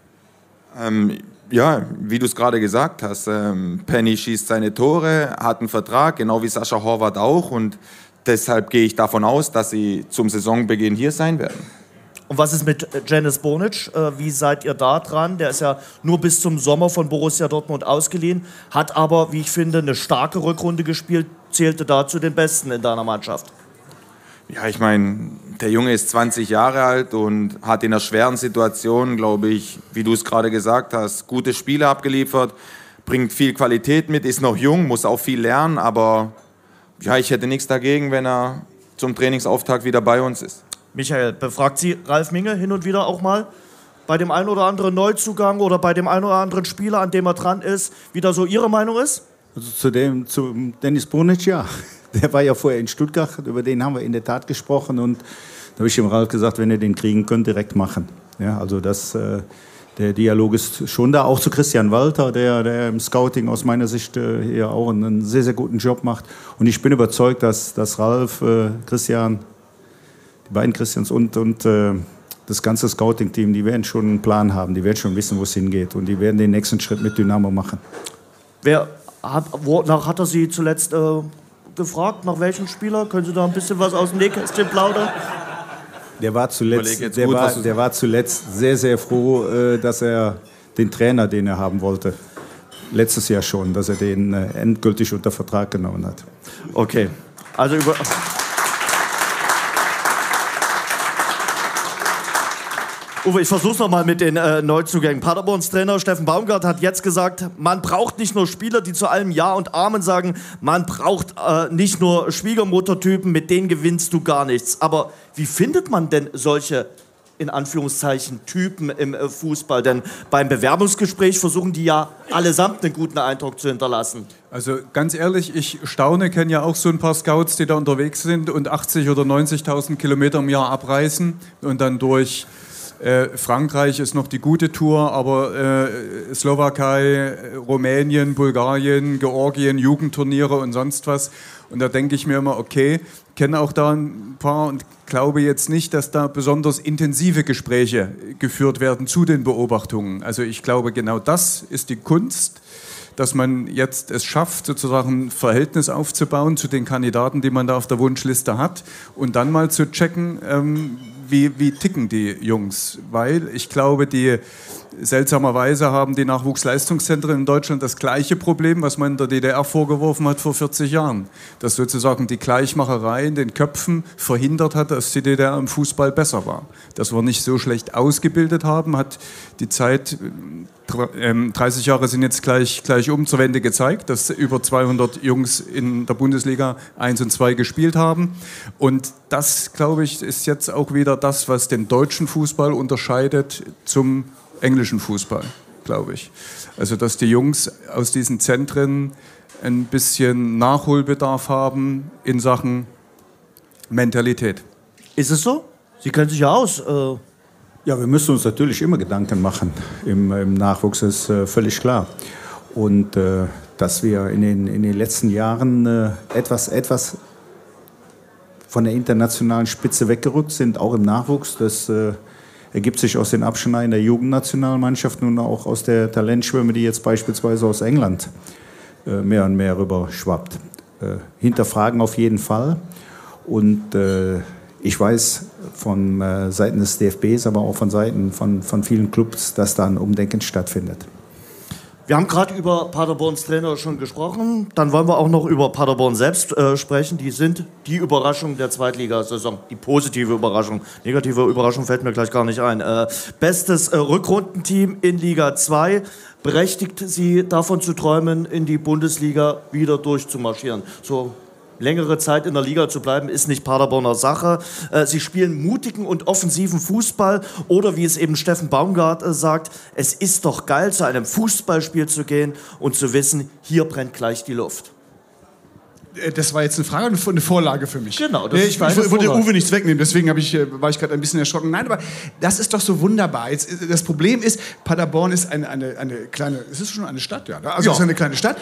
Ja, wie du es gerade gesagt hast, Penny schießt seine Tore, hat einen Vertrag, genau wie Sascha Horvath auch, und deshalb gehe ich davon aus, dass sie zum Saisonbeginn hier sein werden. Und was ist mit Janis Bonic? Wie seid ihr da dran? Der ist ja nur bis zum Sommer von Borussia Dortmund ausgeliehen, hat aber, wie ich finde, eine starke Rückrunde gespielt, zählte da zu den Besten in deiner Mannschaft. Ja, ich meine, der Junge ist 20 Jahre alt und hat in einer schweren Situation, glaube ich, wie du es gerade gesagt hast, gute Spiele abgeliefert, bringt viel Qualität mit, ist noch jung, muss auch viel lernen, aber ja, ich hätte nichts dagegen, wenn er zum Trainingsauftakt wieder bei uns ist. Michael, befragt Sie Ralf Minge hin und wieder auch mal bei dem einen oder anderen Neuzugang oder bei dem einen oder anderen Spieler, an dem er dran ist, wie da so Ihre Meinung ist? Also zu Dennis Bonic, ja. Der war ja vorher in Stuttgart, über den haben wir in der Tat gesprochen und da habe ich dem Ralf gesagt, wenn ihr den kriegen könnt, direkt machen. Ja, also der Dialog ist schon da, auch zu Christian Walter, der im Scouting aus meiner Sicht hier auch einen sehr, sehr guten Job macht. Und ich bin überzeugt, dass Ralf, Christian, die beiden Christians und das ganze Scouting-Team, die werden schon einen Plan haben, die werden schon wissen, wo es hingeht und die werden den nächsten Schritt mit Dynamo machen. Wonach hat er Sie zuletzt gefragt? Nach welchem Spieler? Können Sie da ein bisschen was aus dem Nähkästchen plaudern? Der war zuletzt sehr, sehr froh, dass er den Trainer, den er haben wollte, letztes Jahr schon, dass er den endgültig unter Vertrag genommen hat. Okay, also Uwe, ich versuch's nochmal mit den Neuzugängen. Paderborns Trainer Steffen Baumgart hat jetzt gesagt, man braucht nicht nur Spieler, die zu allem Ja und Amen sagen, man braucht nicht nur Schwiegermuttertypen, mit denen gewinnst du gar nichts. Aber wie findet man denn solche, in Anführungszeichen, Typen im Fußball? Denn beim Bewerbungsgespräch versuchen die ja allesamt einen guten Eindruck zu hinterlassen. Also ganz ehrlich, ich kenne ja auch so ein paar Scouts, die da unterwegs sind und 80.000 oder 90.000 Kilometer im Jahr abreisen und dann durch Frankreich ist noch die gute Tour, aber Slowakei, Rumänien, Bulgarien, Georgien, Jugendturniere und sonst was. Und da denke ich mir immer, okay, kenne auch da ein paar und glaube jetzt nicht, dass da besonders intensive Gespräche geführt werden zu den Beobachtungen. Also ich glaube, genau das ist die Kunst, dass man jetzt es schafft, sozusagen ein Verhältnis aufzubauen zu den Kandidaten, die man da auf der Wunschliste hat und dann mal zu checken, wie ticken die Jungs? Weil ich glaube, seltsamerweise haben die Nachwuchsleistungszentren in Deutschland das gleiche Problem, was man in der DDR vorgeworfen hat vor 40 Jahren. Dass sozusagen die Gleichmacherei in den Köpfen verhindert hat, dass die DDR im Fußball besser war. Dass wir nicht so schlecht ausgebildet haben, hat die Zeit, 30 Jahre sind jetzt gleich um zur Wende gezeigt, dass über 200 Jungs in der Bundesliga 1 und 2 gespielt haben. Und das, glaube ich, ist jetzt auch wieder das, was den deutschen Fußball unterscheidet zum englischen Fußball, glaube ich. Also, dass die Jungs aus diesen Zentren ein bisschen Nachholbedarf haben in Sachen Mentalität. Ist es so? Sie kennen sich ja aus. Ja, wir müssen uns natürlich immer Gedanken machen. Im Nachwuchs ist völlig klar. Und dass wir in den letzten Jahren etwas von der internationalen Spitze weggerückt sind, auch im Nachwuchs, das ergibt sich aus den Abschneiden der Jugendnationalmannschaft und auch aus der Talentschwemme, die jetzt beispielsweise aus England mehr und mehr rüber schwappt. Hinterfragen auf jeden Fall. Und ich weiß von Seiten des DFBs, aber auch von Seiten von vielen Clubs, dass da ein Umdenken stattfindet. Wir haben gerade über Paderborns Trainer schon gesprochen. Dann wollen wir auch noch über Paderborn selbst sprechen. Die sind die Überraschung der Zweitligasaison. Die positive Überraschung. Negative Überraschung fällt mir gleich gar nicht ein. Bestes Rückrundenteam in Liga 2. Berechtigt sie davon zu träumen, in die Bundesliga wieder durchzumarschieren. So längere Zeit in der Liga zu bleiben, ist nicht Paderborner Sache. Sie spielen mutigen und offensiven Fußball oder wie es eben Steffen Baumgart sagt, es ist doch geil, zu einem Fußballspiel zu gehen und zu wissen, hier brennt gleich die Luft. Das war jetzt eine Frage und eine Vorlage für mich. Genau. Das ich wollte Uwe nichts wegnehmen, deswegen war ich gerade ein bisschen erschrocken. Nein, aber das ist doch so wunderbar. Jetzt, das Problem ist, Paderborn ist eine kleine, es ist schon eine Stadt, ja. Also es ist eine kleine Stadt.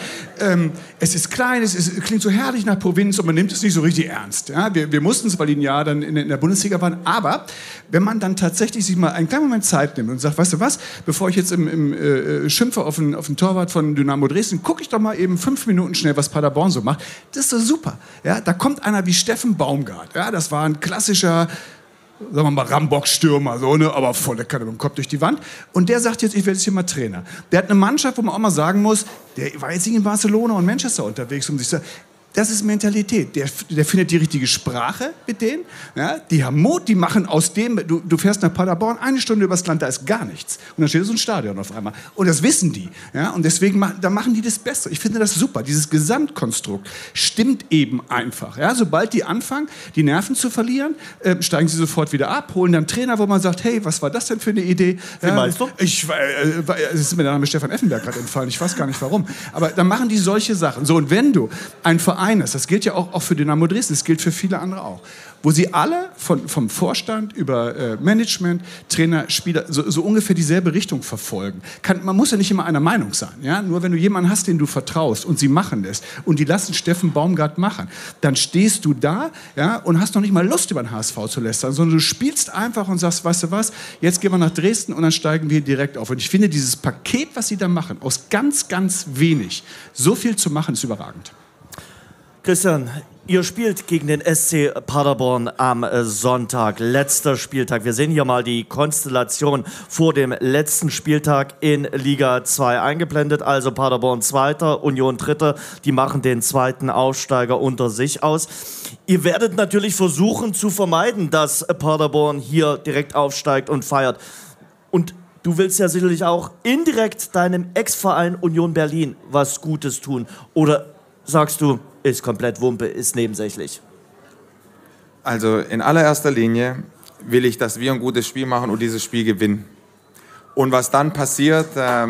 Es ist klein, es klingt so herrlich nach Provinz und man nimmt es nicht so richtig ernst. Ja? Wir mussten es, weil die ein Jahr dann in der Bundesliga waren. Aber wenn man dann tatsächlich sich mal einen kleinen Moment Zeit nimmt und sagt, weißt du was, bevor ich jetzt schimpfe auf den Torwart von Dynamo Dresden, gucke ich doch mal eben 5 Minuten schnell, was Paderborn so macht. Das ist so super. Ja, da kommt einer wie Steffen Baumgart. Ja, das war ein klassischer, sagen wir mal, Rambock-Stürmer, so, ne, aber voll, der kann mit dem Kopf durch die Wand. Und der sagt jetzt, ich werde jetzt hier mal Trainer. Der hat eine Mannschaft, wo man auch mal sagen muss, der war jetzt nicht in Barcelona und Manchester unterwegs, um sich zu... Das ist Mentalität. Der findet die richtige Sprache mit denen. Ja, die haben Mut, die machen aus dem, du fährst nach Paderborn, 1 Stunde übers Land, da ist gar nichts. Und dann steht so ein Stadion auf einmal. Und das wissen die. Ja, und deswegen machen die das Beste. Ich finde das super. Dieses Gesamtkonstrukt stimmt eben einfach. Ja, sobald die anfangen, die Nerven zu verlieren, steigen sie sofort wieder ab, holen dann Trainer, wo man sagt, hey, was war das denn für eine Idee? Wie meinst du? Es ist mir der Name Stefan Effenberg gerade entfallen. Ich weiß gar nicht warum. Aber dann machen die solche Sachen. So, und wenn du ein Verein hast, das gilt ja auch für Dynamo Dresden, das gilt für viele andere auch, wo sie alle vom Vorstand über Management, Trainer, Spieler so ungefähr dieselbe Richtung verfolgen. Man muss ja nicht immer einer Meinung sein. Ja? Nur wenn du jemanden hast, den du vertraust und sie machen lässt und die lassen Steffen Baumgart machen, dann stehst du da, ja, und hast noch nicht mal Lust, über den HSV zu lästern, sondern du spielst einfach und sagst, weißt du was, jetzt gehen wir nach Dresden und dann steigen wir direkt auf. Und ich finde, dieses Paket, was sie da machen, aus ganz, ganz wenig, so viel zu machen, ist überragend. Christian, ihr spielt gegen den SC Paderborn am Sonntag, letzter Spieltag. Wir sehen hier mal die Konstellation vor dem letzten Spieltag in Liga 2 eingeblendet. Also Paderborn Zweiter, Union Dritter, die machen den zweiten Aufsteiger unter sich aus. Ihr werdet natürlich versuchen zu vermeiden, dass Paderborn hier direkt aufsteigt und feiert. Und du willst ja sicherlich auch indirekt deinem Ex-Verein Union Berlin was Gutes tun. Oder sagst du, ist komplett Wumpe, ist nebensächlich? Also in allererster Linie will ich, dass wir ein gutes Spiel machen und dieses Spiel gewinnen. Und was dann passiert, ja.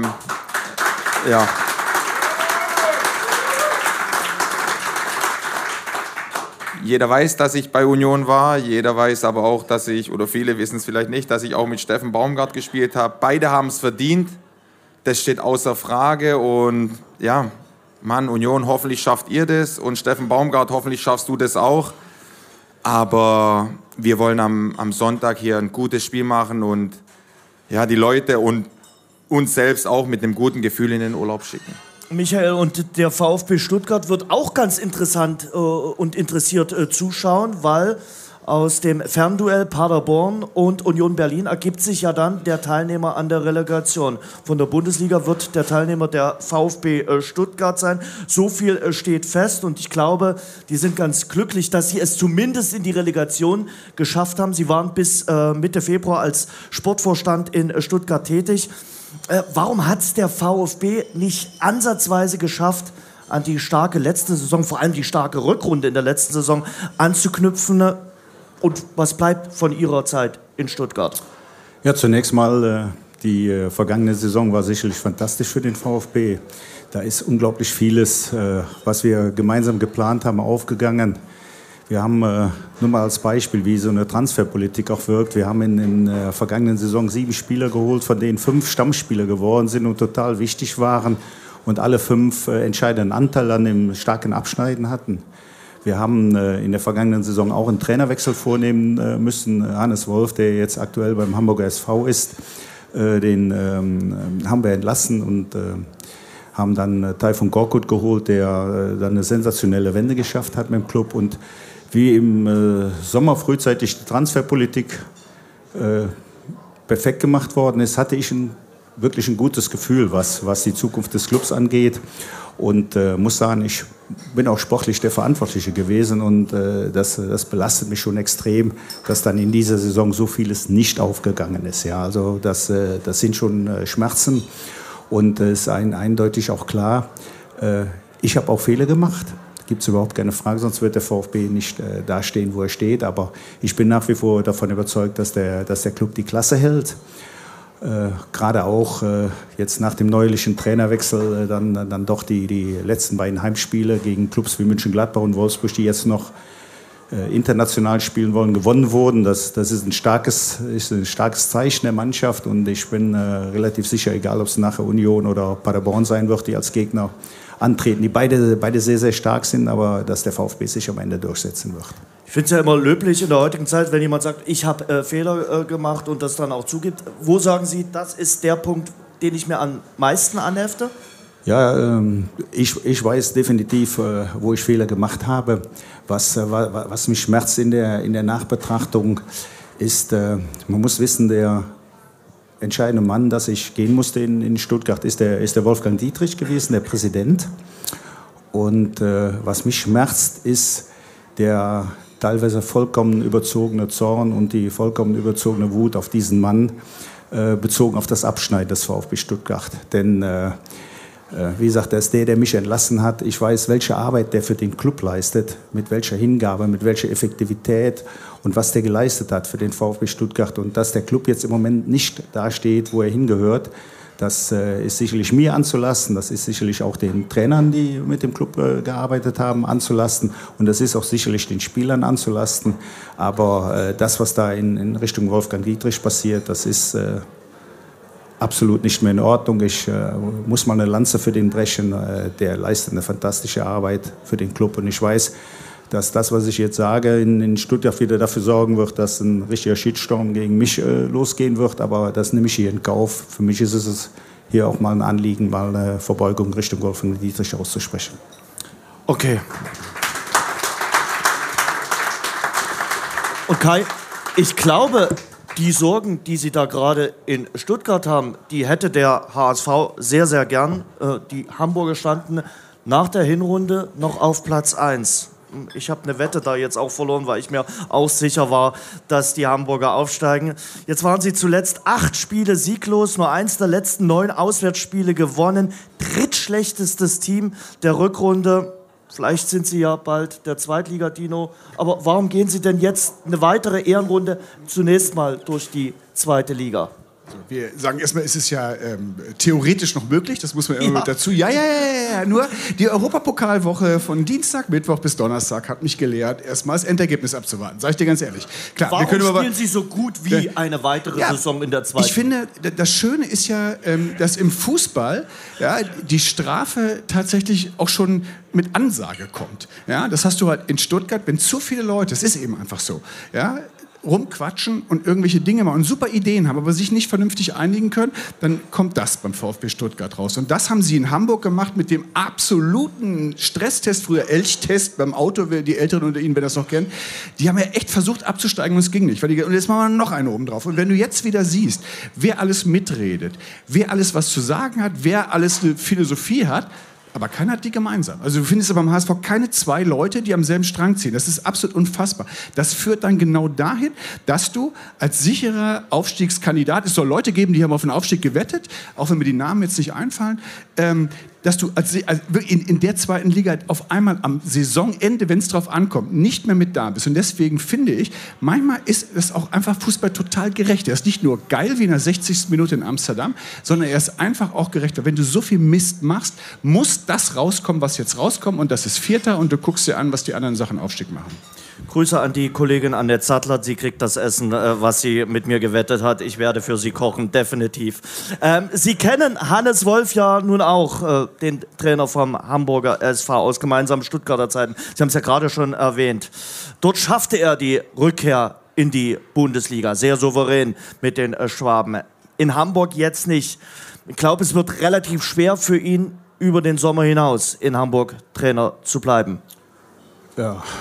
Jeder weiß, dass ich bei Union war, jeder weiß aber auch, dass ich, oder viele wissen es vielleicht nicht, dass ich auch mit Steffen Baumgart gespielt habe. Beide haben es verdient, das steht außer Frage und ja, Mann, Union, hoffentlich schafft ihr das und Steffen Baumgart, hoffentlich schaffst du das auch. Aber wir wollen am Sonntag hier ein gutes Spiel machen und ja, die Leute und uns selbst auch mit einem guten Gefühl in den Urlaub schicken. Michael, und der VfB Stuttgart wird auch ganz interessant und interessiert zuschauen, weil aus dem Fernduell Paderborn und Union Berlin ergibt sich ja dann der Teilnehmer an der Relegation. Von der Bundesliga wird der Teilnehmer der VfB Stuttgart sein. So viel steht fest und ich glaube, die sind ganz glücklich, dass sie es zumindest in die Relegation geschafft haben. Sie waren bis Mitte Februar als Sportvorstand in Stuttgart tätig. Warum hat es der VfB nicht ansatzweise geschafft, an die starke letzte Saison, vor allem die starke Rückrunde in der letzten Saison anzuknüpfen? Und was bleibt von Ihrer Zeit in Stuttgart? Ja, zunächst mal, die vergangene Saison war sicherlich fantastisch für den VfB. Da ist unglaublich vieles, was wir gemeinsam geplant haben, aufgegangen. Wir haben, nur mal als Beispiel, wie so eine Transferpolitik auch wirkt, wir haben in der vergangenen Saison 7 Spieler geholt, von denen 5 Stammspieler geworden sind und total wichtig waren und alle 5 entscheidenden Anteil an dem starken Abschneiden hatten. Wir haben in der vergangenen Saison auch einen Trainerwechsel vornehmen müssen. Hannes Wolf, der jetzt aktuell beim Hamburger SV ist, den haben wir entlassen und haben dann Tayfun Korkut geholt, der dann eine sensationelle Wende geschafft hat mit dem Club. Und wie im Sommer frühzeitig die Transferpolitik perfekt gemacht worden ist, hatte ich ein wirklich ein gutes Gefühl, was die Zukunft des Clubs angeht. Und muss sagen, ich bin auch sportlich der Verantwortliche gewesen und das belastet mich schon extrem, dass dann in dieser Saison so vieles nicht aufgegangen ist. Ja, also das sind schon Schmerzen und es ist eindeutig auch klar, ich habe auch Fehler gemacht. Gibt es überhaupt keine Frage, sonst wird der VfB nicht da stehen, wo er steht. Aber ich bin nach wie vor davon überzeugt, dass der Club die Klasse hält. Gerade auch jetzt nach dem neuerlichen Trainerwechsel dann doch die letzten beiden Heimspiele gegen Clubs wie Mönchengladbach und Wolfsburg, die jetzt noch international spielen wollen, gewonnen wurden. Das ist ein starkes Zeichen der Mannschaft und ich bin relativ sicher, egal ob es nachher Union oder Paderborn sein wird, die als Gegner antreten, die beide sehr, sehr stark sind, aber dass der VfB sich am Ende durchsetzen wird. Ich finde es ja immer löblich in der heutigen Zeit, wenn jemand sagt, ich habe Fehler gemacht und das dann auch zugibt. Wo sagen Sie, das ist der Punkt, den ich mir am meisten anhefte? Ja, ich weiß definitiv, wo ich Fehler gemacht habe. Was mich schmerzt in der Nachbetrachtung ist, man muss wissen, der entscheidende Mann, dass ich gehen musste in Stuttgart, ist der Wolfgang Dietrich gewesen, der Präsident. Und was mich schmerzt, ist der teilweise vollkommen überzogene Zorn und die vollkommen überzogene Wut auf diesen Mann, bezogen auf das Abschneiden des VfB Stuttgart. Denn, wie gesagt, er ist der mich entlassen hat. Ich weiß, welche Arbeit der für den Club leistet, mit welcher Hingabe, mit welcher Effektivität und was der geleistet hat für den VfB Stuttgart. Und dass der Club jetzt im Moment nicht da steht, wo er hingehört, das ist sicherlich mir anzulasten, das ist sicherlich auch den Trainern, die mit dem Club gearbeitet haben, anzulasten und das ist auch sicherlich den Spielern anzulasten. Aber das, was da in Richtung Wolfgang Dietrich passiert, das ist absolut nicht mehr in Ordnung. Ich muss mal eine Lanze für den brechen, der leistet eine fantastische Arbeit für den Club und ich weiß, dass das, was ich jetzt sage, in Stuttgart wieder dafür sorgen wird, dass ein richtiger Shitstorm gegen mich losgehen wird. Aber das nehme ich hier in Kauf. Für mich ist es hier auch mal ein Anliegen, mal eine Verbeugung Richtung Wolfgang Dietrich auszusprechen. Okay. Und Kai, ich glaube, die Sorgen, die Sie da gerade in Stuttgart haben, die hätte der HSV sehr, sehr gern. Die Hamburger standen nach der Hinrunde noch auf Platz 1. Ich habe eine Wette da jetzt auch verloren, weil ich mir auch sicher war, dass die Hamburger aufsteigen. Jetzt waren sie zuletzt 8 Spiele sieglos, nur 1 der letzten 9 Auswärtsspiele gewonnen. Drittschlechtestes Team der Rückrunde. Vielleicht sind sie ja bald der Zweitliga-Dino. Aber warum gehen sie denn jetzt eine weitere Ehrenrunde zunächst mal durch die zweite Liga? Also wir sagen erstmal, ist es ja theoretisch noch möglich, das muss man immer mit dazu. Ja. Nur die Europapokalwoche von Dienstag, Mittwoch bis Donnerstag hat mich gelehrt, erstmal das Endergebnis abzuwarten. Sag ich dir ganz ehrlich. Klar, warum wir können spielen Sie so gut wie eine weitere Saison in der zweiten? Ich finde, das Schöne ist ja, dass im Fußball die Strafe tatsächlich auch schon mit Ansage kommt. Ja, das hast du halt in Stuttgart, wenn zu viele Leute, es ist eben einfach so, ja, rumquatschen und irgendwelche Dinge machen und super Ideen haben, aber sich nicht vernünftig einigen können, dann kommt das beim VfB Stuttgart raus. Und das haben sie in Hamburg gemacht mit dem absoluten Stresstest, früher Elchtest beim Auto, die Älteren unter Ihnen, wer das noch kennt, die haben ja echt versucht abzusteigen und es ging nicht. Und jetzt machen wir noch eine oben drauf. Und wenn du jetzt wieder siehst, wer alles mitredet, wer alles was zu sagen hat, wer alles eine Philosophie hat, aber keiner hat die gemeinsam. Also du findest aber beim HSV keine 2 Leute, die am selben Strang ziehen. Das ist absolut unfassbar. Das führt dann genau dahin, dass du als sicherer Aufstiegskandidat, es soll Leute geben, die haben auf den Aufstieg gewettet, auch wenn mir die Namen jetzt nicht einfallen, dass du in der zweiten Liga auf einmal am Saisonende, wenn es drauf ankommt, nicht mehr mit da bist. Und deswegen finde ich, manchmal ist es auch einfach Fußball total gerecht. Er ist nicht nur geil wie in der 60. Minute in Amsterdam, sondern er ist einfach auch gerechter. Wenn du so viel Mist machst, muss das rauskommen, was jetzt rauskommt. Und das ist Vierter und du guckst dir an, was die anderen Sachen Aufstieg machen. Grüße an die Kollegin Annette Sattler. Sie kriegt das Essen, was sie mit mir gewettet hat. Ich werde für sie kochen, definitiv. Sie kennen Hannes Wolf ja nun auch, den Trainer vom Hamburger SV aus gemeinsamen Stuttgarter Zeiten. Sie haben es ja gerade schon erwähnt. Dort schaffte er die Rückkehr in die Bundesliga. Sehr souverän mit den Schwaben. In Hamburg jetzt nicht. Ich glaube, es wird relativ schwer für ihn, über den Sommer hinaus in Hamburg Trainer zu bleiben. Ja,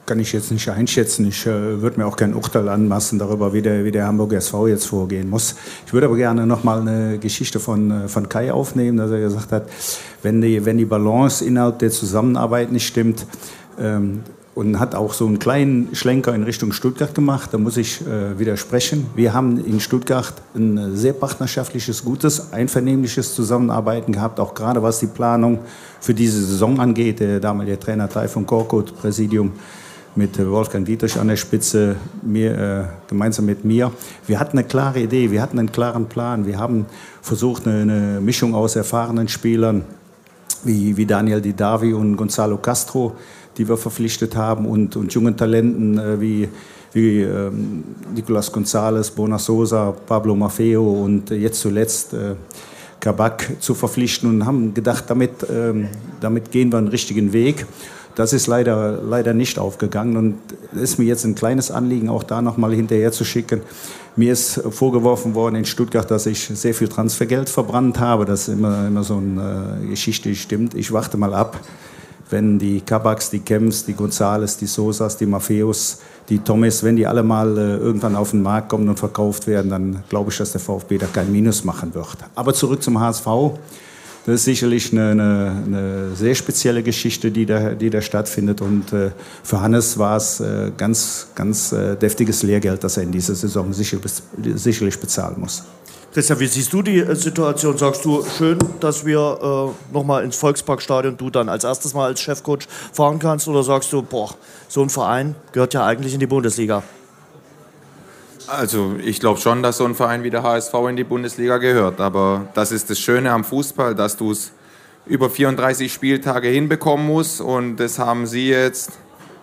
kann ich jetzt nicht einschätzen. Ich würde mir auch kein Urteil anmaßen darüber, wie der Hamburger SV jetzt vorgehen muss. Ich würde aber gerne noch mal eine Geschichte von Kai aufnehmen, dass er gesagt hat, wenn die Balance innerhalb der Zusammenarbeit nicht stimmt, und hat auch so einen kleinen Schlenker in Richtung Stuttgart gemacht. Da muss ich widersprechen. Wir haben in Stuttgart ein sehr partnerschaftliches, gutes, einvernehmliches Zusammenarbeiten gehabt, auch gerade was die Planung für diese Saison angeht. Der damalige Trainer Taifun Korkut, Präsidium mit Wolfgang Dietrich an der Spitze, gemeinsam mit mir. Wir hatten eine klare Idee, wir hatten einen klaren Plan. Wir haben versucht, eine Mischung aus erfahrenen Spielern wie Daniel Didavi und Gonzalo Castro, die wir verpflichtet haben, und jungen Talenten wie Nicolas González, Bona Sosa, Pablo Maffeo und jetzt zuletzt Kabak zu verpflichten, und haben gedacht, damit gehen wir einen richtigen Weg. Das ist leider nicht aufgegangen, und es ist mir jetzt ein kleines Anliegen, auch da nochmal hinterher zu schicken. Mir ist vorgeworfen worden in Stuttgart, dass ich sehr viel Transfergeld verbrannt habe. Das ist immer so eine Geschichte, die stimmt. Ich warte mal ab. Wenn die Kabaks, die Kems, die González, die Sosas, die Maffeos, die Thomas, wenn die alle mal irgendwann auf den Markt kommen und verkauft werden, dann glaube ich, dass der VfB da kein Minus machen wird. Aber zurück zum HSV. Das ist sicherlich eine sehr spezielle Geschichte, die da stattfindet. Und für Hannes war es ganz deftiges Lehrgeld, das er in dieser Saison sicherlich bezahlen muss. Christian, wie siehst du die Situation? Sagst du, schön, dass wir nochmal ins Volksparkstadion, du dann als erstes Mal als Chefcoach fahren kannst? Oder sagst du, boah, so ein Verein gehört ja eigentlich in die Bundesliga? Also ich glaube schon, dass so ein Verein wie der HSV in die Bundesliga gehört. Aber das ist das Schöne am Fußball, dass du es über 34 Spieltage hinbekommen musst. Und das haben sie jetzt,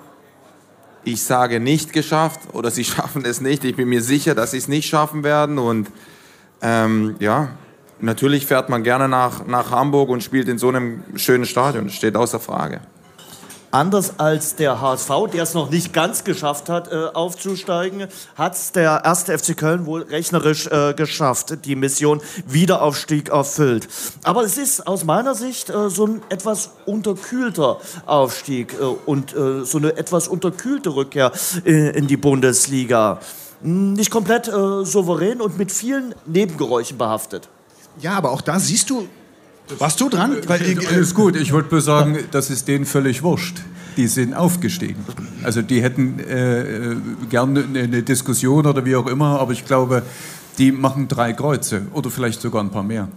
ich sage, nicht geschafft. Oder sie schaffen es nicht. Ich bin mir sicher, dass sie es nicht schaffen werden. Und ja, natürlich fährt man gerne nach Hamburg und spielt in so einem schönen Stadion. Das steht außer Frage. Anders als der HSV, der es noch nicht ganz geschafft hat, aufzusteigen, hat es der 1. FC Köln wohl rechnerisch geschafft, die Mission Wiederaufstieg erfüllt. Aber es ist aus meiner Sicht so ein etwas unterkühlter Aufstieg und so eine etwas unterkühlte Rückkehr in die Bundesliga. Nicht komplett souverän und mit vielen Nebengeräuschen behaftet. Ja, aber auch da siehst du, warst du dran? Alles gut, ich wollte nur sagen, das ist denen völlig wurscht. Die sind aufgestiegen. Also die hätten gerne eine Diskussion oder wie auch immer, aber ich glaube, die machen 3 Kreuze oder vielleicht sogar ein paar mehr.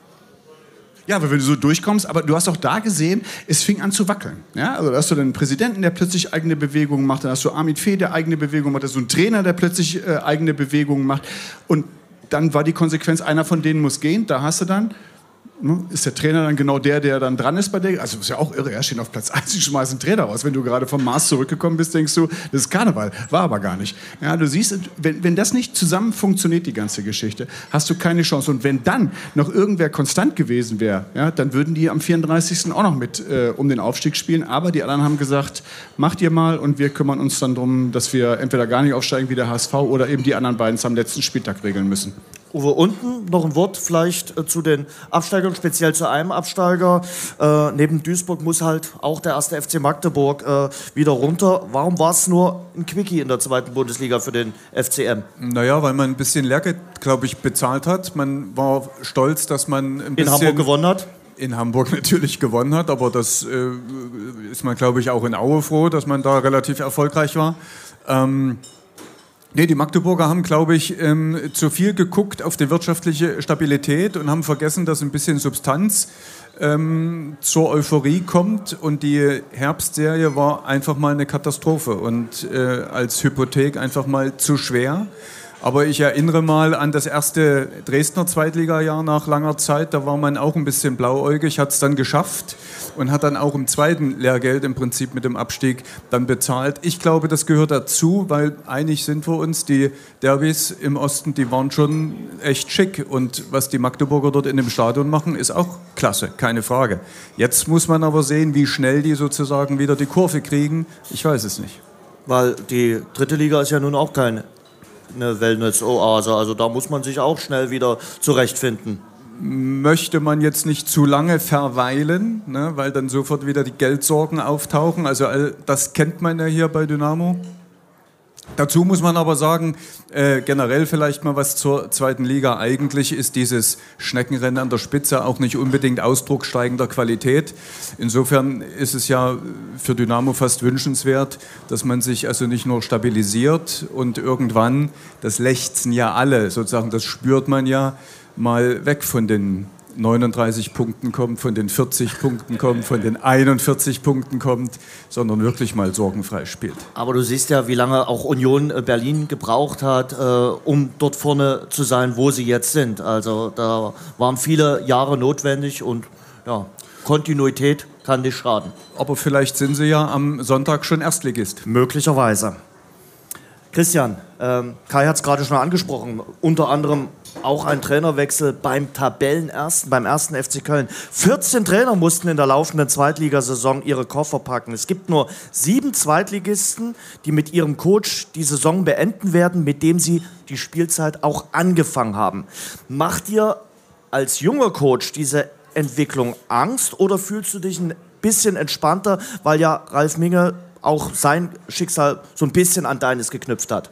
Ja, weil wenn du so durchkommst, aber du hast auch da gesehen, es fing an zu wackeln. Ja, also da hast du dann einen Präsidenten, der plötzlich eigene Bewegungen macht, dann hast du Armin Fee, der eigene Bewegungen macht, dann hast du einen Trainer, der plötzlich eigene Bewegungen macht, und dann war die Konsequenz, einer von denen muss gehen, da hast du dann, ist der Trainer dann genau der dann dran ist bei der? Also ist ja auch irre, er steht auf Platz 1, ich schmeiße einen Trainer raus. Wenn du gerade vom Mars zurückgekommen bist, denkst du, das ist Karneval. War aber gar nicht. Ja, du siehst, wenn das nicht zusammen funktioniert, die ganze Geschichte, hast du keine Chance. Und wenn dann noch irgendwer konstant gewesen wäre, ja, dann würden die am 34. auch noch mit um den Aufstieg spielen. Aber die anderen haben gesagt, macht ihr mal, und wir kümmern uns dann darum, dass wir entweder gar nicht aufsteigen wie der HSV oder eben die anderen beiden es am letzten Spieltag regeln müssen. Uwe, unten noch ein Wort vielleicht zu den Absteigern, speziell zu einem Absteiger. Neben Duisburg muss halt auch der 1. FC Magdeburg wieder runter. Warum war es nur ein Quickie in der 2. Bundesliga für den FCM? Naja, weil man ein bisschen Lehrgeld, glaube ich, bezahlt hat. Man war stolz, dass man ein bisschen... In Hamburg gewonnen hat? In Hamburg natürlich gewonnen hat, aber das ist man, glaube ich, auch in Aue froh, dass man da relativ erfolgreich war. Nee, die Magdeburger haben, glaube ich, zu viel geguckt auf die wirtschaftliche Stabilität und haben vergessen, dass ein bisschen Substanz zur Euphorie kommt, und die Herbstserie war einfach mal eine Katastrophe und als Hypothek einfach mal zu schwer. Aber ich erinnere mal an das erste Dresdner Zweitligajahr nach langer Zeit. Da war man auch ein bisschen blauäugig, hat es dann geschafft und hat dann auch im zweiten Lehrgeld im Prinzip mit dem Abstieg dann bezahlt. Ich glaube, das gehört dazu, weil einig sind wir uns, die Derbys im Osten, die waren schon echt schick. Und was die Magdeburger dort in dem Stadion machen, ist auch klasse, keine Frage. Jetzt muss man aber sehen, wie schnell die sozusagen wieder die Kurve kriegen. Ich weiß es nicht. Weil die 3. Liga ist ja nun auch keine Wellness-Oase. Also da muss man sich auch schnell wieder zurechtfinden. möchte man jetzt nicht zu lange verweilen, ne, weil dann sofort wieder die Geldsorgen auftauchen. Also das kennt man ja hier bei Dynamo. Dazu muss man aber sagen, generell vielleicht mal was zur zweiten Liga. Eigentlich ist dieses Schneckenrennen an der Spitze auch nicht unbedingt Ausdruck steigender Qualität. Insofern ist es ja für Dynamo fast wünschenswert, dass man sich also nicht nur stabilisiert und irgendwann, das lechzen ja alle, sozusagen, das spürt man ja, mal weg von den 39 Punkten kommt, von den 40 Punkten kommt, von den 41 Punkten kommt, sondern wirklich mal sorgenfrei spielt. Aber du siehst ja, wie lange auch Union Berlin gebraucht hat, um dort vorne zu sein, wo sie jetzt sind. Also da waren viele Jahre notwendig und ja, Kontinuität kann nicht schaden. Aber vielleicht sind sie ja am Sonntag schon Erstligist. Möglicherweise. Christian, Kai hat es gerade schon angesprochen, unter anderem auch ein Trainerwechsel beim Tabellenersten, beim 1. FC Köln. 14 Trainer mussten in der laufenden Zweitligasaison ihre Koffer packen. Es gibt nur 7 Zweitligisten, die mit ihrem Coach die Saison beenden werden, mit dem sie die Spielzeit auch angefangen haben. Macht dir als junger Coach diese Entwicklung Angst oder fühlst du dich ein bisschen entspannter, weil ja Ralf Minge auch sein Schicksal so ein bisschen an deines geknüpft hat?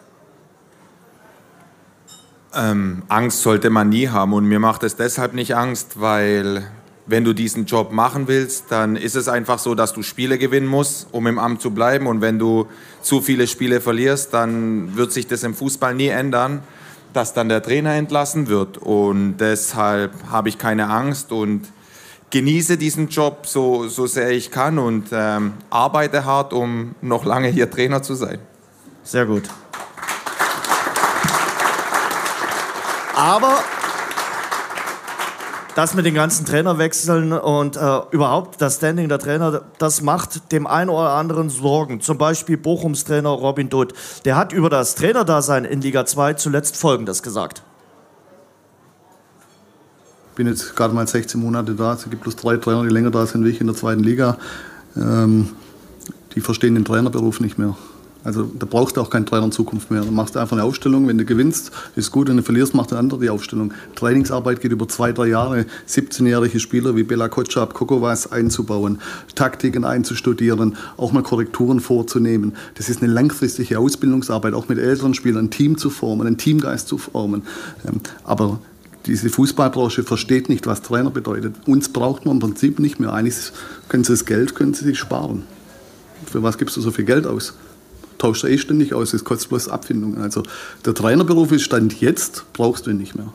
Angst sollte man nie haben und mir macht es deshalb nicht Angst, weil wenn du diesen Job machen willst, dann ist es einfach so, dass du Spiele gewinnen musst, um im Amt zu bleiben, und wenn du zu viele Spiele verlierst, dann wird sich das im Fußball nie ändern, dass dann der Trainer entlassen wird, und deshalb habe ich keine Angst und genieße diesen Job so sehr ich kann und arbeite hart, um noch lange hier Trainer zu sein. Sehr gut. Aber das mit den ganzen Trainerwechseln und überhaupt das Standing der Trainer, das macht dem einen oder anderen Sorgen. Zum Beispiel Bochums Trainer Robin Dutt. Der hat über das Trainerdasein in Liga 2 zuletzt Folgendes gesagt. Ich bin jetzt gerade mal 16 Monate da. Es gibt bloß 3 Trainer, die länger da sind wie ich in der zweiten Liga. Die verstehen den Trainerberuf nicht mehr. Also da brauchst du auch keinen Trainer in Zukunft mehr. Da machst du einfach eine Aufstellung. Wenn du gewinnst, ist gut. Wenn du verlierst, macht der andere die Aufstellung. Trainingsarbeit geht über 2-3 Jahre. 17-jährige Spieler wie Bela Kotschap, Kokowas einzubauen, Taktiken einzustudieren, auch mal Korrekturen vorzunehmen. Das ist eine langfristige Ausbildungsarbeit, auch mit älteren Spielern ein Team zu formen, einen Teamgeist zu formen. Aber diese Fußballbranche versteht nicht, was Trainer bedeutet. Uns braucht man im Prinzip nicht mehr. Eigentlich können sie das Geld sich sparen. Für was gibst du so viel Geld aus? Tauscht er ständig aus, es kostet bloß Abfindungen. Also der Trainerberuf ist Stand jetzt, brauchst du ihn nicht mehr.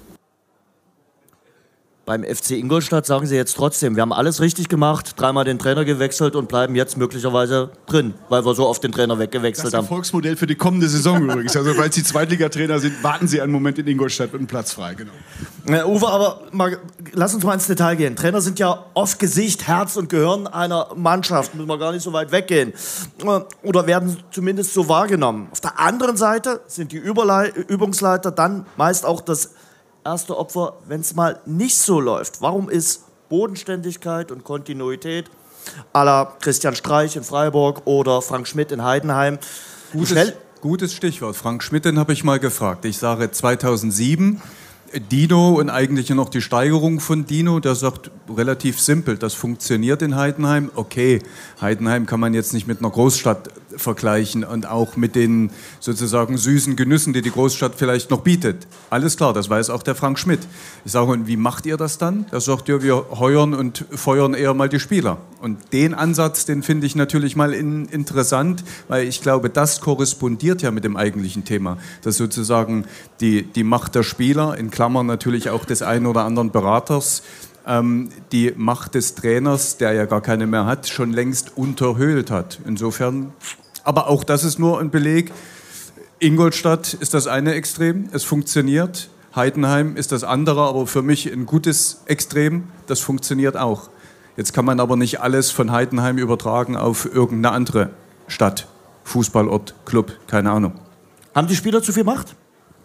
Beim FC Ingolstadt sagen sie jetzt trotzdem, wir haben alles richtig gemacht, 3-mal den Trainer gewechselt und bleiben jetzt möglicherweise drin, weil wir so oft den Trainer weggewechselt haben. Das ist ein Erfolgsmodell für die kommende Saison übrigens. Also weil sie Zweitligatrainer sind, warten sie einen Moment in Ingolstadt mit einem Platz frei. Genau. Uwe, aber lass uns mal ins Detail gehen. Trainer sind ja oft Gesicht, Herz und Gehirn einer Mannschaft, müssen wir gar nicht so weit weggehen. Oder werden zumindest so wahrgenommen. Auf der anderen Seite sind die Übungsleiter dann meist auch das erste Opfer, wenn es mal nicht so läuft. Warum ist Bodenständigkeit und Kontinuität à la Christian Streich in Freiburg oder Frank Schmidt in Heidenheim? Gutes Stichwort. Frank Schmidt, den habe ich mal gefragt. Ich sage 2007, Dino und eigentlich noch die Steigerung von Dino, der sagt relativ simpel, das funktioniert in Heidenheim. Okay, Heidenheim kann man jetzt nicht mit einer Großstadt vergleichen und auch mit den sozusagen süßen Genüssen, die die Großstadt vielleicht noch bietet. Alles klar, das weiß auch der Frank Schmidt. Ich sage, und wie macht ihr das dann? Er sagt, ja, wir heuern und feuern eher mal die Spieler. Und den Ansatz, den finde ich natürlich mal interessant, weil ich glaube, das korrespondiert ja mit dem eigentlichen Thema. Dass sozusagen die Macht der Spieler, in Klammern natürlich auch des einen oder anderen Beraters, die Macht des Trainers, der ja gar keine mehr hat, schon längst unterhöhlt hat. Insofern, aber auch das ist nur ein Beleg. Ingolstadt ist das eine Extrem, es funktioniert. Heidenheim ist das andere, aber für mich ein gutes Extrem, das funktioniert auch. Jetzt kann man aber nicht alles von Heidenheim übertragen auf irgendeine andere Stadt, Fußballort, Club, keine Ahnung. Haben die Spieler zu viel Macht?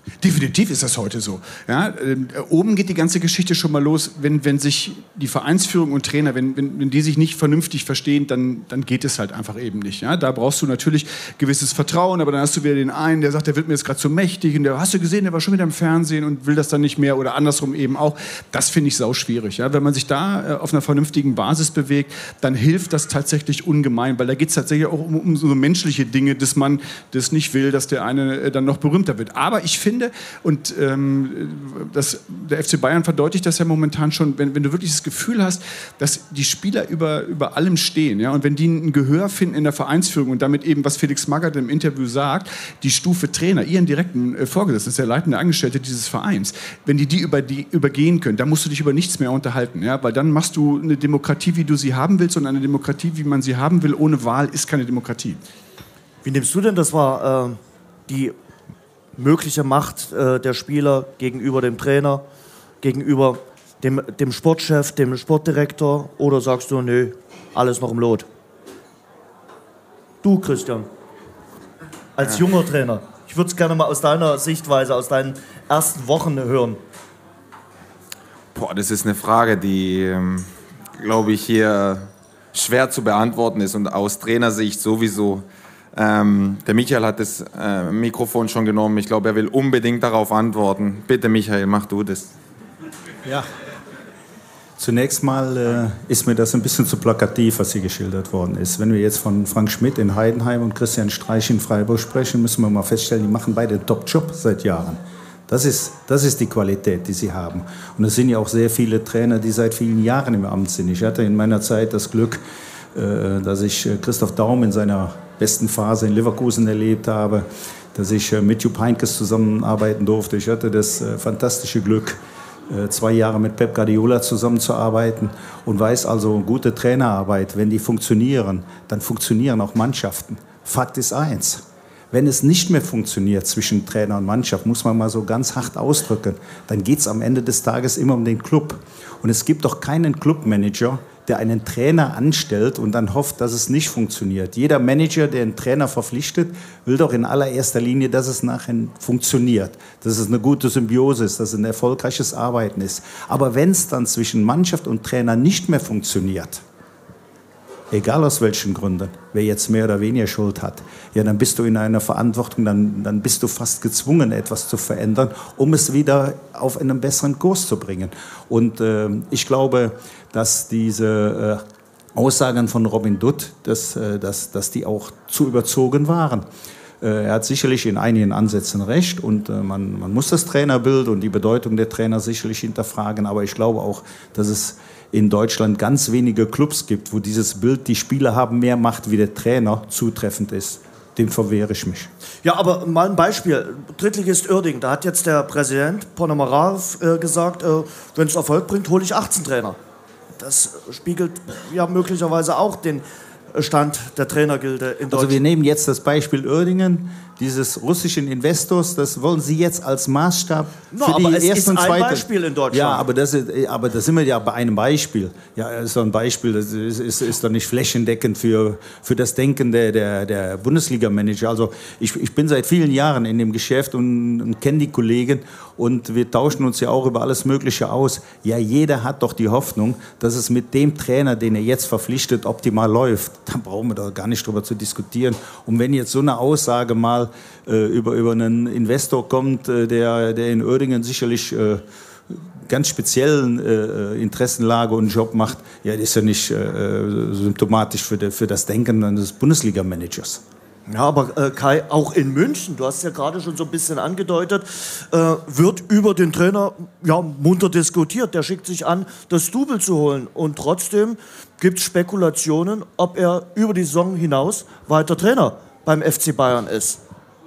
Definitiv ist das heute so. Ja, oben geht die ganze Geschichte schon mal los, wenn sich die Vereinsführung und Trainer, wenn die sich nicht vernünftig verstehen, dann geht es halt einfach eben nicht. Ja, da brauchst du natürlich gewisses Vertrauen, aber dann hast du wieder den einen, der sagt, der wird mir jetzt gerade zu mächtig und der, hast du gesehen, der war schon wieder im Fernsehen und will das dann nicht mehr oder andersrum eben auch. Das finde ich sauschwierig. Ja, wenn man sich da auf einer vernünftigen Basis bewegt, dann hilft das tatsächlich ungemein, weil da geht es tatsächlich auch um so menschliche Dinge, dass man das nicht will, dass der eine dann noch berühmter wird. Aber ich finde, und der FC Bayern verdeutlicht das ja momentan schon, wenn du wirklich das Gefühl hast, dass die Spieler über allem stehen, ja, und wenn die ein Gehör finden in der Vereinsführung und damit eben, was Felix Magath im Interview sagt, die Stufe Trainer, ihren direkten Vorgesetzten, das ist der leitende Angestellte dieses Vereins, wenn die übergehen können, dann musst du dich über nichts mehr unterhalten, ja, weil dann machst du eine Demokratie, wie du sie haben willst, und eine Demokratie, wie man sie haben will, ohne Wahl, ist keine Demokratie. Wie nimmst du denn das wahr, die mögliche Macht der Spieler gegenüber dem Trainer, gegenüber dem Sportchef, dem Sportdirektor, oder sagst du, nö, alles noch im Lot? Du, Christian, als junger Trainer, ich würde es gerne mal aus deiner Sichtweise, aus deinen ersten Wochen hören. Boah, das ist eine Frage, die, glaube ich, hier schwer zu beantworten ist und aus Trainersicht sowieso. Der Michael hat das Mikrofon schon genommen. Ich glaube, er will unbedingt darauf antworten. Bitte, Michael, mach du das. Ja. Zunächst mal ist mir das ein bisschen zu plakativ, was hier geschildert worden ist. Wenn wir jetzt von Frank Schmidt in Heidenheim und Christian Streich in Freiburg sprechen, müssen wir mal feststellen, die machen beide einen Top-Job seit Jahren. Das ist die Qualität, die sie haben. Und es sind ja auch sehr viele Trainer, die seit vielen Jahren im Amt sind. Ich hatte in meiner Zeit das Glück, dass ich Christoph Daum in seiner besten Phase in Leverkusen erlebt habe, dass ich mit Jupp Heynckes zusammenarbeiten durfte. Ich hatte das fantastische Glück, 2 Jahre mit Pep Guardiola zusammenzuarbeiten und weiß also, gute Trainerarbeit, wenn die funktionieren, dann funktionieren auch Mannschaften. Fakt ist eins: Wenn es nicht mehr funktioniert zwischen Trainer und Mannschaft, muss man mal so ganz hart ausdrücken, dann geht es am Ende des Tages immer um den Club. Und es gibt doch keinen Clubmanager, der einen Trainer anstellt und dann hofft, dass es nicht funktioniert. Jeder Manager, der einen Trainer verpflichtet, will doch in allererster Linie, dass es nachher funktioniert, dass es eine gute Symbiose ist, dass es ein erfolgreiches Arbeiten ist. Aber wenn es dann zwischen Mannschaft und Trainer nicht mehr funktioniert, egal aus welchen Gründen, wer jetzt mehr oder weniger Schuld hat, ja, dann bist du in einer Verantwortung, dann bist du fast gezwungen, etwas zu verändern, um es wieder auf einen besseren Kurs zu bringen. Und ich glaube, dass diese Aussagen von Robin Dutt, dass die auch zu überzogen waren. Er hat sicherlich in einigen Ansätzen recht und man muss das Trainerbild und die Bedeutung der Trainer sicherlich hinterfragen, aber ich glaube auch, dass es in Deutschland ganz wenige Clubs gibt, wo dieses Bild, die Spieler haben mehr Macht wie der Trainer, zutreffend ist. Dem verwehre ich mich. Ja, aber mal ein Beispiel. Drittligist Uerdingen, da hat jetzt der Präsident Ponomarev gesagt, wenn es Erfolg bringt, hole ich 18 Trainer. Das spiegelt ja möglicherweise auch den Stand der Trainergilde in Deutschland. Also wir nehmen jetzt das Beispiel Uerdingen, dieses russischen Investors, das wollen Sie jetzt als Maßstab für die erste und zweite... ein Beispiel in Deutschland. Ja, aber das sind wir ja bei einem Beispiel. Ja, das ist doch ein Beispiel, das ist doch nicht flächendeckend für das Denken der Bundesliga-Manager. Also ich bin seit vielen Jahren in dem Geschäft und kenne die Kollegen und wir tauschen uns ja auch über alles Mögliche aus. Ja, jeder hat doch die Hoffnung, dass es mit dem Trainer, den er jetzt verpflichtet, optimal läuft. Da brauchen wir doch gar nicht drüber zu diskutieren. Und wenn jetzt so eine Aussage mal über einen Investor kommt, der in Uerdingen sicherlich ganz speziellen Interessenlage und Job macht, ja, das ist ja nicht symptomatisch für das Denken eines Bundesliga-Managers. Ja, aber Kai, auch in München, du hast es ja gerade schon so ein bisschen angedeutet, wird über den Trainer ja, munter diskutiert. Der schickt sich an, das Double zu holen. Und trotzdem gibt es Spekulationen, ob er über die Saison hinaus weiter Trainer beim FC Bayern ist.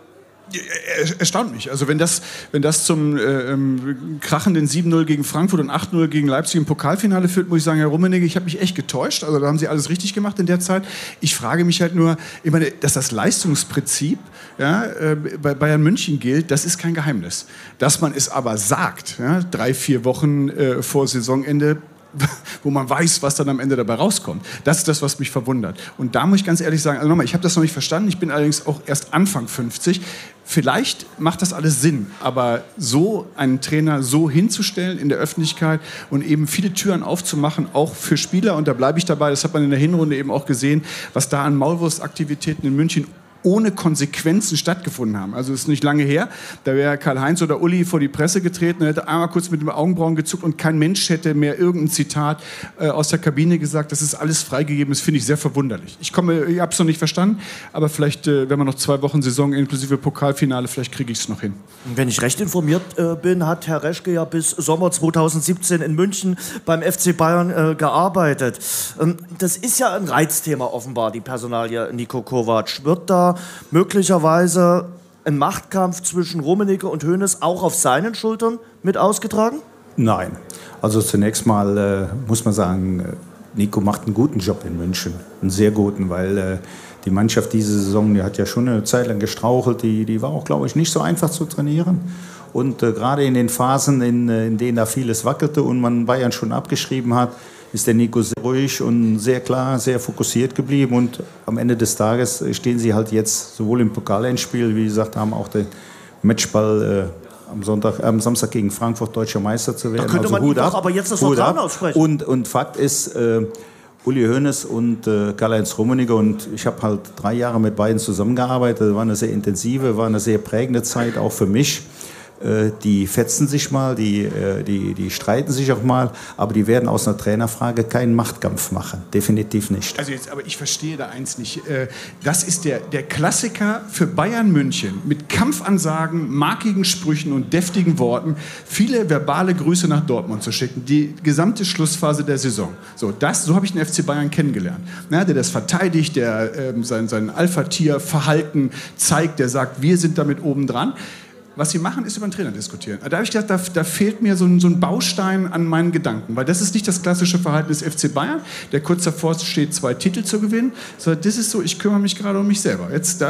Erstaunt mich. Also wenn das zum krachenden 7-0 gegen Frankfurt und 8-0 gegen Leipzig im Pokalfinale führt, muss ich sagen, Herr Rummenigge, ich habe mich echt getäuscht. Also da haben Sie alles richtig gemacht in der Zeit. Ich frage mich halt nur, ich meine, dass das Leistungsprinzip bei Bayern München gilt, das ist kein Geheimnis. Dass man es aber sagt, ja, 3-4 Wochen vor Saisonende, wo man weiß, was dann am Ende dabei rauskommt. Das ist das, was mich verwundert. Und da muss ich ganz ehrlich sagen, also nochmal, ich habe das noch nicht verstanden, ich bin allerdings auch erst Anfang 50. Vielleicht macht das alles Sinn, aber so einen Trainer so hinzustellen in der Öffentlichkeit und eben viele Türen aufzumachen, auch für Spieler, und da bleibe ich dabei, das hat man in der Hinrunde eben auch gesehen, was da an Maulwurstaktivitäten in München ohne Konsequenzen stattgefunden haben. Also es ist nicht lange her, da wäre Karl-Heinz oder Uli vor die Presse getreten und hätte einmal kurz mit den Augenbrauen gezuckt und kein Mensch hätte mehr irgendein Zitat aus der Kabine gesagt. Das ist alles freigegeben, das finde ich sehr verwunderlich. Ich habe es noch nicht verstanden, aber vielleicht, wenn man noch 2 Wochen Saison inklusive Pokalfinale, vielleicht kriege ich es noch hin. Wenn ich recht informiert bin, hat Herr Reschke ja bis Sommer 2017 in München beim FC Bayern gearbeitet. Das ist ja ein Reizthema offenbar, die Personalie Niko Kovac. Wird da möglicherweise ein Machtkampf zwischen Rummenigge und Hoeneß auch auf seinen Schultern mit ausgetragen? Nein. Also zunächst mal muss man sagen, Nico macht einen guten Job in München. Einen sehr guten, weil die Mannschaft diese Saison, die hat ja schon eine Zeit lang gestrauchelt. Die war auch, glaube ich, nicht so einfach zu trainieren. Und gerade in den Phasen, in denen da vieles wackelte und man Bayern schon abgeschrieben hat, ist der Nico sehr ruhig und sehr klar, sehr fokussiert geblieben. Und am Ende des Tages stehen sie halt jetzt sowohl im Pokalendspiel, wie gesagt, haben auch den Matchball am Samstag gegen Frankfurt deutscher Meister zu werden. Da könnte man ihm doch aber jetzt das Vertrauen aussprechen. Und Fakt ist, Uli Hoeneß und Karl-Heinz Rummenigge, und ich habe halt 3 Jahre mit beiden zusammengearbeitet. Das war eine sehr intensive, war eine sehr prägende Zeit, auch für mich. Die fetzen sich mal, die streiten sich auch mal, aber die werden aus einer Trainerfrage keinen Machtkampf machen. Definitiv nicht. Also jetzt, aber ich verstehe da eins nicht. Das ist der Klassiker für Bayern München, mit Kampfansagen, markigen Sprüchen und deftigen Worten, viele verbale Grüße nach Dortmund zu schicken, die gesamte Schlussphase der Saison. So habe ich den FC Bayern kennengelernt. Der das verteidigt, der sein Alpha-Tier-Verhalten zeigt, der sagt, wir sind damit oben dran. Was sie machen, ist über den Trainer diskutieren. Da habe ich gedacht, da fehlt mir so ein Baustein an meinen Gedanken. Weil das ist nicht das klassische Verhalten des FC Bayern, der kurz davor steht, 2 Titel zu gewinnen. Sondern das ist so, ich kümmere mich gerade um mich selber. Jetzt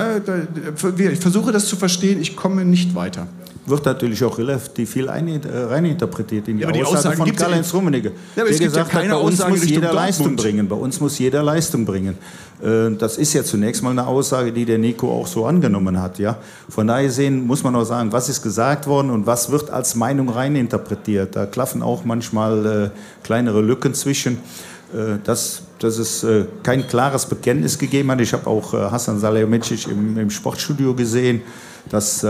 ich versuche das zu verstehen, ich komme nicht weiter. Wird natürlich auch relativ viel reininterpretiert in die Aussage von Karl-Heinz Rummenigge. Ja, aber es gibt ja keine Aussage muss jeder Richtung Leistung bringen. Bei uns muss jeder Leistung bringen. Das ist ja zunächst mal eine Aussage, die der Nico auch so angenommen hat. Ja? Von daher sehen muss man auch sagen, was ist gesagt worden und was wird als Meinung reininterpretiert. Da klaffen auch manchmal kleinere Lücken zwischen. Dass es kein klares Bekenntnis gegeben hat. Ich habe auch Hasan Salihamidzic im Sportstudio gesehen, dass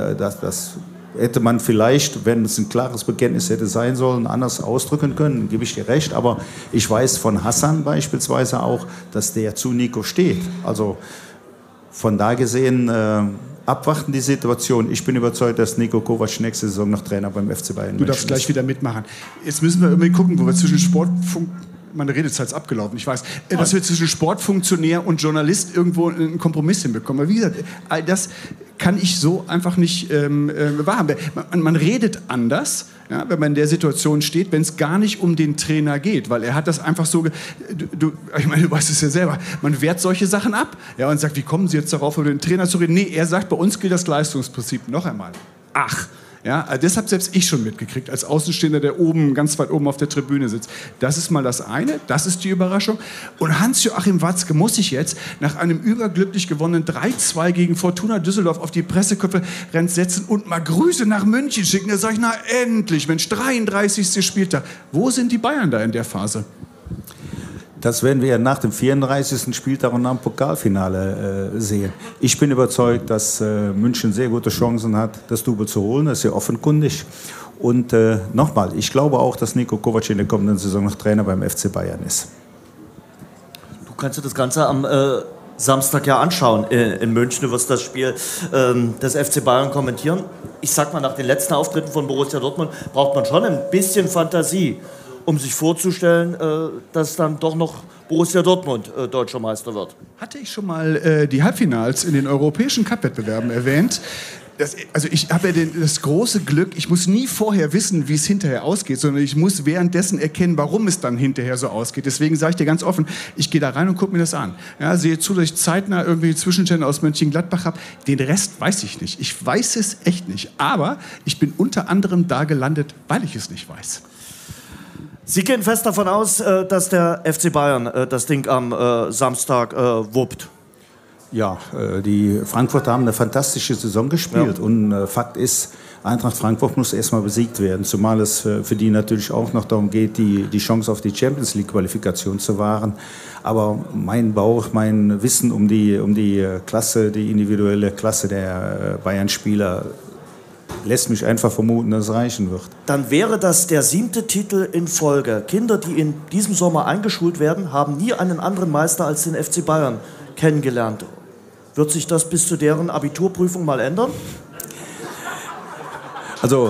hätte man vielleicht, wenn es ein klares Bekenntnis hätte sein sollen, anders ausdrücken können, gebe ich dir recht. Aber ich weiß von Hasan beispielsweise auch, dass der zu Nico steht. Also von da gesehen, abwarten die Situation. Ich bin überzeugt, dass Niko Kovac nächste Saison noch Trainer beim FC Bayern München ist. Du darfst gleich wieder mitmachen. Jetzt müssen wir irgendwie gucken, wo wir zwischen Sportfunk... Meine Redezeit ist abgelaufen, ich weiß, dass wir zwischen Sportfunktionär und Journalist irgendwo einen Kompromiss hinbekommen. Aber wie gesagt, all das kann ich so einfach nicht wahrhaben. Man redet anders, ja, wenn man in der Situation steht, wenn es gar nicht um den Trainer geht, weil er hat das einfach so, ich meine, du weißt es ja selber, man wehrt solche Sachen ab, ja, und sagt, wie kommen Sie jetzt darauf, über den Trainer zu reden? Nee, er sagt, bei uns gilt das Leistungsprinzip. Noch einmal. Ach. Ja, das habe selbst ich schon mitgekriegt, als Außenstehender, der oben, ganz weit oben auf der Tribüne sitzt. Das ist mal das eine, das ist die Überraschung. Und Hans-Joachim Watzke muss sich jetzt nach einem überglücklich gewonnenen 3-2 gegen Fortuna Düsseldorf auf die Pressekonferenz setzen und mal Grüße nach München schicken. Da sage ich, na endlich, Mensch, 33. Spieltag. Wo sind die Bayern da in der Phase? Das werden wir nach dem 34. Spieltag und nach dem Pokalfinale sehen. Ich bin überzeugt, dass München sehr gute Chancen hat, das Double zu holen. Das ist ja offenkundig. Und nochmal, ich glaube auch, dass Niko Kovac in der kommenden Saison noch Trainer beim FC Bayern ist. Du kannst dir das Ganze am Samstag ja anschauen in München. Du wirst das Spiel des FC Bayern kommentieren. Ich sag mal, nach den letzten Auftritten von Borussia Dortmund braucht man schon ein bisschen Fantasie, um sich vorzustellen, dass dann doch noch Borussia Dortmund deutscher Meister wird. Hatte ich schon mal die Halbfinals in den europäischen Cup-Wettbewerben erwähnt? Also ich habe ja das große Glück, ich muss nie vorher wissen, wie es hinterher ausgeht, sondern ich muss währenddessen erkennen, warum es dann hinterher so ausgeht. Deswegen sage ich dir ganz offen, ich gehe da rein und gucke mir das an. Ja, sehe zu, dass ich zeitnah irgendwie Zwischenstände aus Mönchengladbach habe. Den Rest weiß ich nicht. Ich weiß es echt nicht. Aber ich bin unter anderem da gelandet, weil ich es nicht weiß. Sie gehen fest davon aus, dass der FC Bayern das Ding am Samstag wuppt. Ja, die Frankfurter haben eine fantastische Saison gespielt. Ja. Und Fakt ist, Eintracht Frankfurt muss erstmal besiegt werden. Zumal es für die natürlich auch noch darum geht, die Chance auf die Champions League-Qualifikation zu wahren. Aber mein Bauch, mein Wissen um die Klasse, die individuelle Klasse der Bayern-Spieler lässt mich einfach vermuten, dass es reichen wird. Dann wäre das der 7. Titel in Folge. Kinder, die in diesem Sommer eingeschult werden, haben nie einen anderen Meister als den FC Bayern kennengelernt. Wird sich das bis zu deren Abiturprüfung mal ändern? Also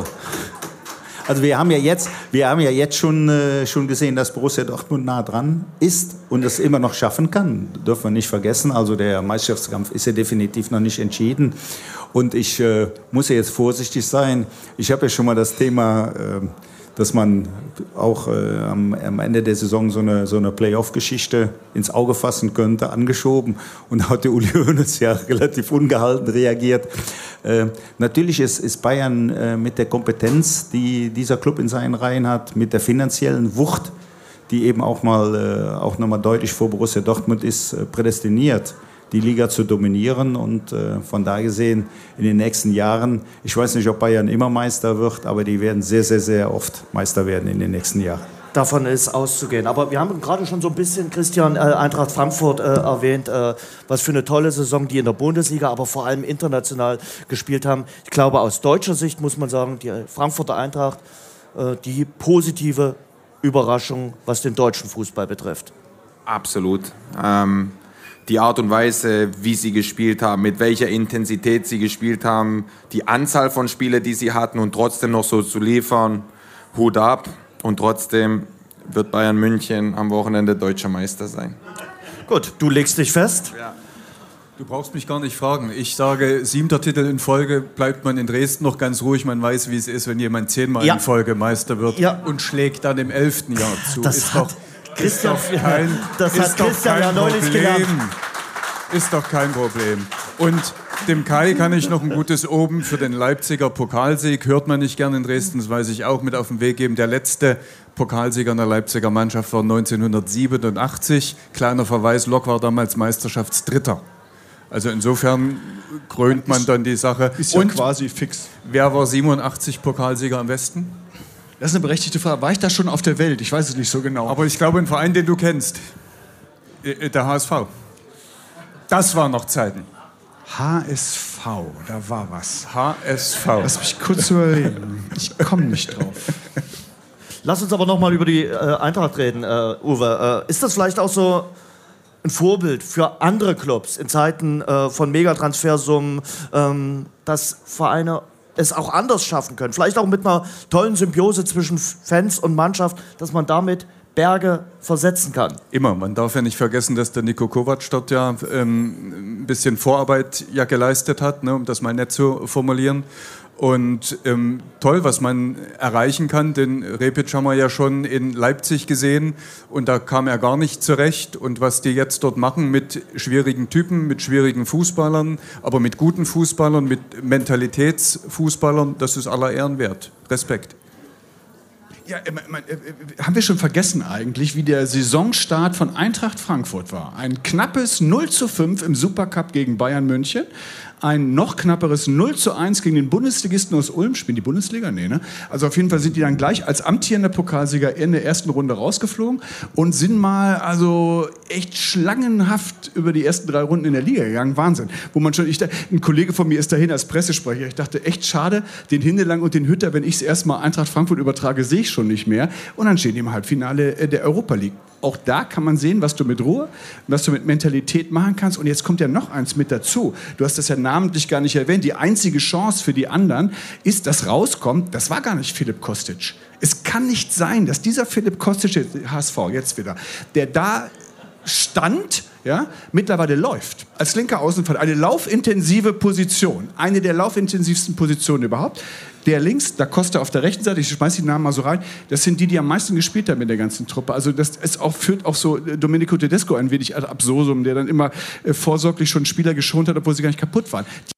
wir haben ja jetzt schon gesehen, dass Borussia Dortmund nah dran ist und es immer noch schaffen kann. Dürfen wir nicht vergessen. Also der Meisterschaftskampf ist ja definitiv noch nicht entschieden. Und ich muss ja jetzt vorsichtig sein. Ich habe ja schon mal das Thema, dass man auch am Ende der Saison so eine Playoff-Geschichte ins Auge fassen könnte, angeschoben. Und da hat der Uli Hoeneß ja relativ ungehalten reagiert. Natürlich ist Bayern mit der Kompetenz, die dieser Club in seinen Reihen hat, mit der finanziellen Wucht, die eben auch nochmal deutlich vor Borussia Dortmund ist, prädestiniert, die Liga zu dominieren. Und von daher gesehen, in den nächsten Jahren, ich weiß nicht, ob Bayern immer Meister wird, aber die werden sehr, sehr, sehr oft Meister werden in den nächsten Jahren. Davon ist auszugehen. Aber wir haben gerade schon so ein bisschen, Christian, Eintracht Frankfurt erwähnt, was für eine tolle Saison die in der Bundesliga, aber vor allem international gespielt haben. Ich glaube, aus deutscher Sicht muss man sagen, die Frankfurter Eintracht, die positive Überraschung, was den deutschen Fußball betrifft. Absolut. Die Art und Weise, wie sie gespielt haben, mit welcher Intensität sie gespielt haben, die Anzahl von Spielern, die sie hatten und trotzdem noch so zu liefern, Hut ab. Und trotzdem wird Bayern München am Wochenende deutscher Meister sein. Gut, du legst dich fest. Ja. Du brauchst mich gar nicht fragen. Ich sage, 7. Titel in Folge, bleibt man in Dresden noch ganz ruhig. Man weiß, wie es ist, wenn jemand 10-mal in Folge Meister wird und schlägt dann im 11. Jahr zu. Das hat Christian ja neulich gelernt. Ist doch kein Problem. Und dem Kai kann ich noch ein gutes Oben für den Leipziger Pokalsieg, hört man nicht gern in Dresden, das weiß ich auch, mit auf den Weg geben. Der letzte Pokalsieger einer Leipziger Mannschaft war 1987. Kleiner Verweis, Lok war damals Meisterschaftsdritter. Also insofern krönt man dann die Sache. Ist ja quasi fix. Wer war 87 Pokalsieger am Westen? Das ist eine berechtigte Frage. War ich da schon auf der Welt? Ich weiß es nicht so genau. Aber ich glaube, ein Verein, den du kennst. Der HSV. Das waren noch Zeiten. HSV, da war was. HSV. Lass mich kurz überlegen. Ich komme nicht drauf. Lass uns aber noch mal über die Eintracht reden, Uwe. Ist das vielleicht auch so ein Vorbild für andere Clubs in Zeiten von Megatransfersummen, dass Vereine es auch anders schaffen können? Vielleicht auch mit einer tollen Symbiose zwischen Fans und Mannschaft, dass man damit Berge versetzen kann. Immer. Man darf ja nicht vergessen, dass der Niko Kovac dort ja ein bisschen Vorarbeit ja geleistet hat, ne, um das mal nett zu formulieren. Und toll, was man erreichen kann. Den Repic haben wir ja schon in Leipzig gesehen und da kam er gar nicht zurecht. Und was die jetzt dort machen mit schwierigen Typen, mit schwierigen Fußballern, aber mit guten Fußballern, mit Mentalitätsfußballern, das ist aller Ehren wert. Respekt. Ja, haben wir schon vergessen eigentlich, wie der Saisonstart von Eintracht Frankfurt war. Ein knappes 0:5 im Supercup gegen Bayern München. Ein noch knapperes 0:1 gegen den Bundesligisten aus Ulm. Spielen die Bundesliga? Nee, ne? Also auf jeden Fall sind die dann gleich als amtierender Pokalsieger in der ersten Runde rausgeflogen und sind mal also echt schlangenhaft über die ersten 3 Runden in der Liga gegangen. Wahnsinn. Wo man schon, ein Kollege von mir ist dahin als Pressesprecher. Ich dachte, echt schade, den Hindelang und den Hütter, wenn ich es erstmal Eintracht Frankfurt übertrage, sehe ich schon nicht mehr. Und dann stehen die im Halbfinale der Europa League. Auch da kann man sehen, was du mit Ruhe, was du mit Mentalität machen kannst. Und jetzt kommt ja noch eins mit dazu. Du hast das ja namentlich gar nicht erwähnt. Die einzige Chance für die anderen ist, dass rauskommt, das war gar nicht Filip Kostic. Es kann nicht sein, dass dieser Filip Kostic, HSV jetzt wieder, der da stand, ja, mittlerweile läuft. Als linker Außenverteidiger. Eine laufintensive Position. Eine der laufintensivsten Positionen überhaupt. Der links, da Costa auf der rechten Seite, ich schmeiß die Namen mal so rein, das sind die am meisten gespielt haben in der ganzen Truppe. Also das ist auch, führt auch so Domenico Tedesco ein wenig ad absurdum, der dann immer vorsorglich schon Spieler geschont hat, obwohl sie gar nicht kaputt waren. Die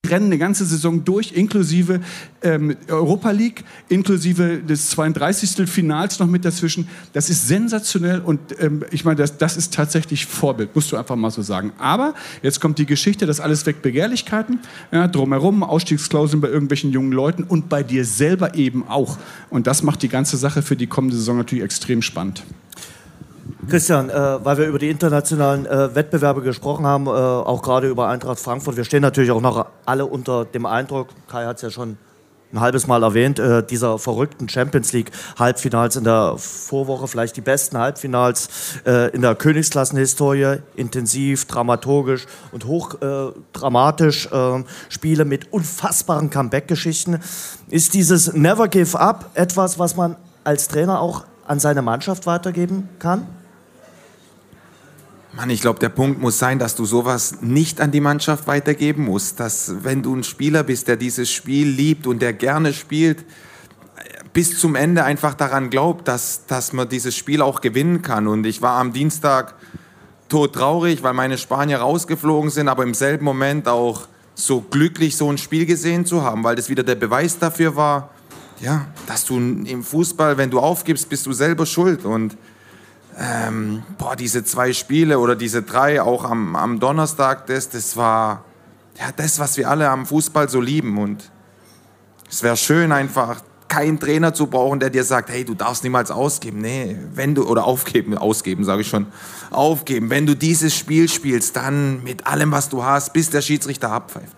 Durchrennen, eine ganze Saison durch, inklusive Europa League, inklusive des 32. Finals noch mit dazwischen. Das ist sensationell und ich meine, das ist tatsächlich Vorbild, musst du einfach mal so sagen. Aber jetzt kommt die Geschichte, das alles weg Begehrlichkeiten, ja, drumherum, Ausstiegsklauseln bei irgendwelchen jungen Leuten und bei dir selber eben auch. Und das macht die ganze Sache für die kommende Saison natürlich extrem spannend. Christian, weil wir über die internationalen Wettbewerbe gesprochen haben, auch gerade über Eintracht Frankfurt, wir stehen natürlich auch noch alle unter dem Eindruck, Kai hat es ja schon ein halbes Mal erwähnt, dieser verrückten Champions League Halbfinals in der Vorwoche, vielleicht die besten Halbfinals in der Königsklassenhistorie, intensiv, dramaturgisch und hochdramatisch, Spiele mit unfassbaren Comeback-Geschichten. Ist dieses Never Give Up etwas, was man als Trainer auch an seine Mannschaft weitergeben kann? Mann, ich glaube, der Punkt muss sein, dass du sowas nicht an die Mannschaft weitergeben musst. Dass, wenn du ein Spieler bist, der dieses Spiel liebt und der gerne spielt, bis zum Ende einfach daran glaubt, dass man dieses Spiel auch gewinnen kann. Und ich war am Dienstag todtraurig, weil meine Spanier rausgeflogen sind, aber im selben Moment auch so glücklich, so ein Spiel gesehen zu haben, weil das wieder der Beweis dafür war, ja, dass du im Fußball, wenn du aufgibst, bist du selber schuld. Und diese 2 Spiele oder diese 3 auch am Donnerstag, das war ja das, was wir alle am Fußball so lieben. Und es wäre schön, einfach keinen Trainer zu brauchen, der dir sagt, hey, du darfst niemals ausgeben. Nee, ausgeben, sage ich schon. Aufgeben. Wenn du dieses Spiel spielst, dann mit allem, was du hast, bis der Schiedsrichter abpfeift.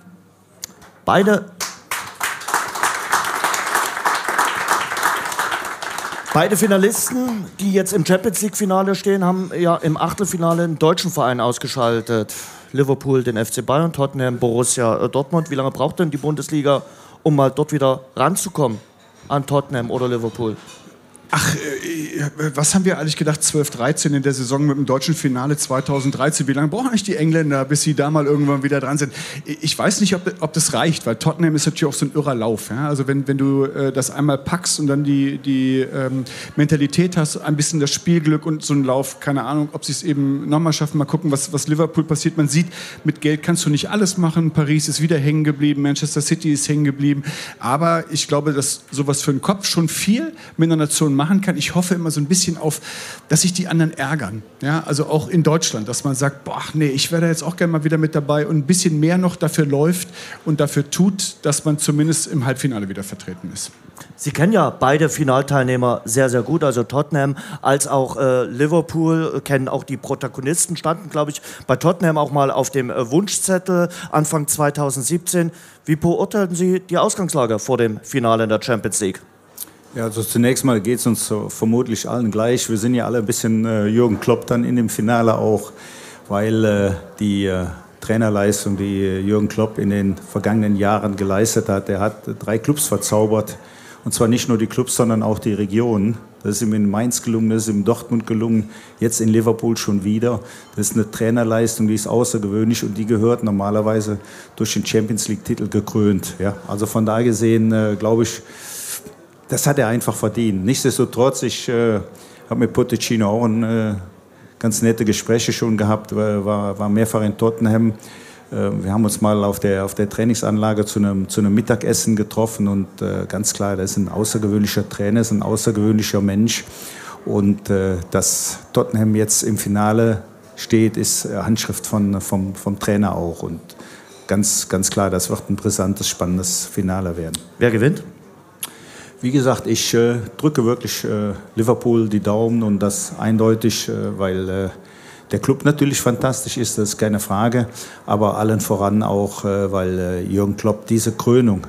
Beide Finalisten, die jetzt im Champions-League-Finale stehen, haben ja im Achtelfinale einen deutschen Verein ausgeschaltet. Liverpool, den FC Bayern, Tottenham, Borussia Dortmund. Wie lange braucht denn die Bundesliga, um mal dort wieder ranzukommen an Tottenham oder Liverpool? Ach, was haben wir eigentlich gedacht, 12-13 in der Saison mit dem deutschen Finale 2013? Wie lange brauchen eigentlich die Engländer, bis sie da mal irgendwann wieder dran sind? Ich weiß nicht, ob das reicht, weil Tottenham ist natürlich auch so ein irrer Lauf. Ja? Also wenn du das einmal packst und dann die Mentalität hast, ein bisschen das Spielglück und so einen Lauf, keine Ahnung, ob sie es eben nochmal schaffen. Mal gucken, was Liverpool passiert. Man sieht, mit Geld kannst du nicht alles machen. Paris ist wieder hängen geblieben, Manchester City ist hängen geblieben. Aber ich glaube, dass sowas für den Kopf schon viel mit einer Nation machen kann. Ich hoffe immer so ein bisschen auf, dass sich die anderen ärgern. Ja, also auch in Deutschland, dass man sagt, boah, nee, ich wäre da jetzt auch gerne mal wieder mit dabei und ein bisschen mehr noch dafür läuft und dafür tut, dass man zumindest im Halbfinale wieder vertreten ist. Sie kennen ja beide Finalteilnehmer sehr, sehr gut, also Tottenham als auch Liverpool, kennen auch die Protagonisten, standen, glaube ich, bei Tottenham auch mal auf dem Wunschzettel Anfang 2017. Wie beurteilen Sie die Ausgangslage vor dem Finale in der Champions League? Ja, also zunächst mal geht es uns vermutlich allen gleich. Wir sind ja alle ein bisschen Jürgen Klopp dann in dem Finale auch, weil die Trainerleistung, die Jürgen Klopp in den vergangenen Jahren geleistet hat, der hat 3 Clubs verzaubert. Und zwar nicht nur die Clubs, sondern auch die Regionen. Das ist ihm in Mainz gelungen, das ist ihm in Dortmund gelungen, jetzt in Liverpool schon wieder. Das ist eine Trainerleistung, die ist außergewöhnlich und die gehört normalerweise durch den Champions-League-Titel gekrönt. Ja, also von daher gesehen, glaube ich, das hat er einfach verdient. Nichtsdestotrotz, ich habe mit Pochettino auch ganz nette Gespräche schon gehabt, war mehrfach in Tottenham. Wir haben uns mal auf der Trainingsanlage zu einem Mittagessen getroffen und ganz klar, das ist ein außergewöhnlicher Trainer, ist ein außergewöhnlicher Mensch. Und dass Tottenham jetzt im Finale steht, ist Handschrift vom Trainer auch. Und ganz klar, das wird ein brisantes, spannendes Finale werden. Wer gewinnt? Wie gesagt, ich drücke wirklich Liverpool die Daumen und das eindeutig, weil der Club natürlich fantastisch ist, das ist keine Frage, aber allen voran auch, weil Jürgen Klopp diese Krönung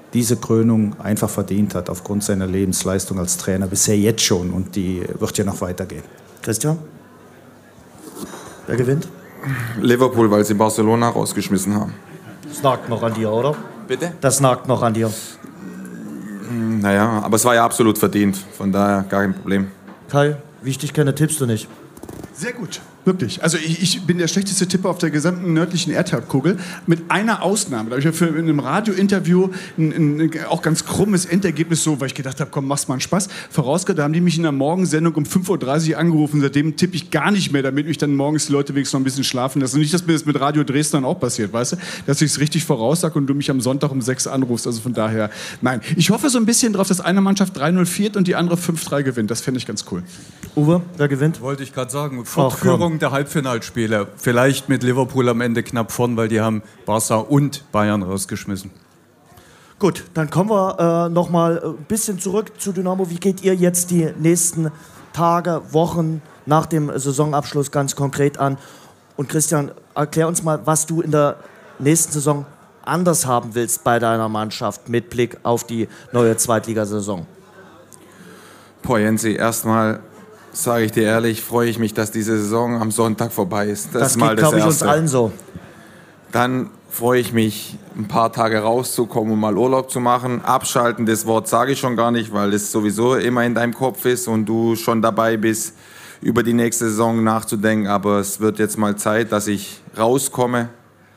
einfach verdient hat aufgrund seiner Lebensleistung als Trainer, bisher jetzt schon und die wird ja noch weitergehen. Christian? Wer gewinnt? Liverpool, weil sie Barcelona rausgeschmissen haben. Das nagt noch an dir, oder? Bitte? Das nagt noch an dir. Naja, aber es war ja absolut verdient, von daher gar kein Problem. Kai, wie ich dich kenne, tippst du nicht. Sehr gut. Wirklich. Also ich bin der schlechteste Tipper auf der gesamten nördlichen Erdhalbkugel. Mit einer Ausnahme. Da habe ich ja für in einem Radiointerview ein auch ganz krummes Endergebnis so, weil ich gedacht habe, komm, mach's mal einen Spaß. Vorausgegangen, da haben die mich in der Morgensendung um 5.30 Uhr angerufen. Seitdem tippe ich gar nicht mehr, damit mich dann morgens die Leute wenigstens noch ein bisschen schlafen lassen. Und nicht, dass mir das mit Radio Dresden dann auch passiert, weißt du? Dass ich es richtig voraussage und du mich am Sonntag um 6 anrufst. Also von daher, nein. Ich hoffe so ein bisschen drauf, dass eine Mannschaft 3-0 führt und die andere 5-3 gewinnt. Das fände ich ganz cool. Uwe, wer gewinnt? Wollte ich gerade sagen. Fortführung der Halbfinalspiele. Vielleicht mit Liverpool am Ende knapp vorn, weil die haben Barca und Bayern rausgeschmissen. Gut, dann kommen wir noch mal ein bisschen zurück zu Dynamo. Wie geht ihr jetzt die nächsten Tage, Wochen nach dem Saisonabschluss ganz konkret an? Und Christian, erklär uns mal, was du in der nächsten Saison anders haben willst bei deiner Mannschaft mit Blick auf die neue Zweitligasaison. Boah, Jensi, erstmal sage ich dir ehrlich, freue ich mich, dass diese Saison am Sonntag vorbei ist. Das geht, glaube ich, uns allen so. Dann freue ich mich, ein paar Tage rauszukommen und mal Urlaub zu machen. Abschalten, das Wort sage ich schon gar nicht, weil es sowieso immer in deinem Kopf ist und du schon dabei bist, über die nächste Saison nachzudenken. Aber es wird jetzt mal Zeit, dass ich rauskomme.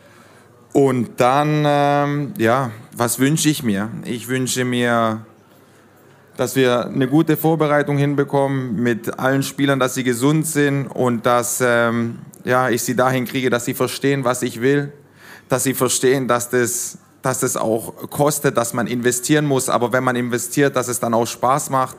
Und dann, was wünsche ich mir? Ich wünsche mir, dass wir eine gute Vorbereitung hinbekommen mit allen Spielern, dass sie gesund sind und dass ich sie dahin kriege, dass sie verstehen, was ich will, dass sie verstehen, dass das auch kostet, dass man investieren muss, aber wenn man investiert, dass es dann auch Spaß macht.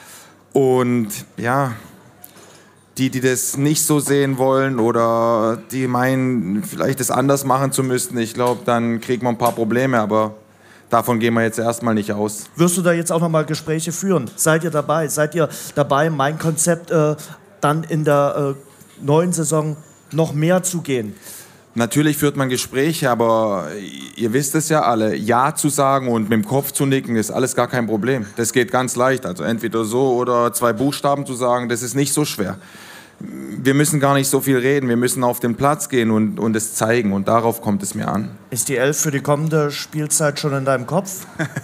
Und ja, die das nicht so sehen wollen oder die meinen, vielleicht es anders machen zu müssen, ich glaube, dann kriegt man ein paar Probleme, aber davon gehen wir jetzt erstmal nicht aus. Wirst du da jetzt auch nochmal Gespräche führen? Seid ihr dabei, mein Konzept dann in der neuen Saison noch mehr zu gehen? Natürlich führt man Gespräche, aber ihr wisst es ja alle, Ja zu sagen und mit dem Kopf zu nicken ist alles gar kein Problem. Das geht ganz leicht, also entweder so oder 2 Buchstaben zu sagen, das ist nicht so schwer. Wir müssen gar nicht so viel reden, wir müssen auf den Platz gehen und es zeigen und darauf kommt es mir an. Ist die 11 für die kommende Spielzeit schon in deinem Kopf?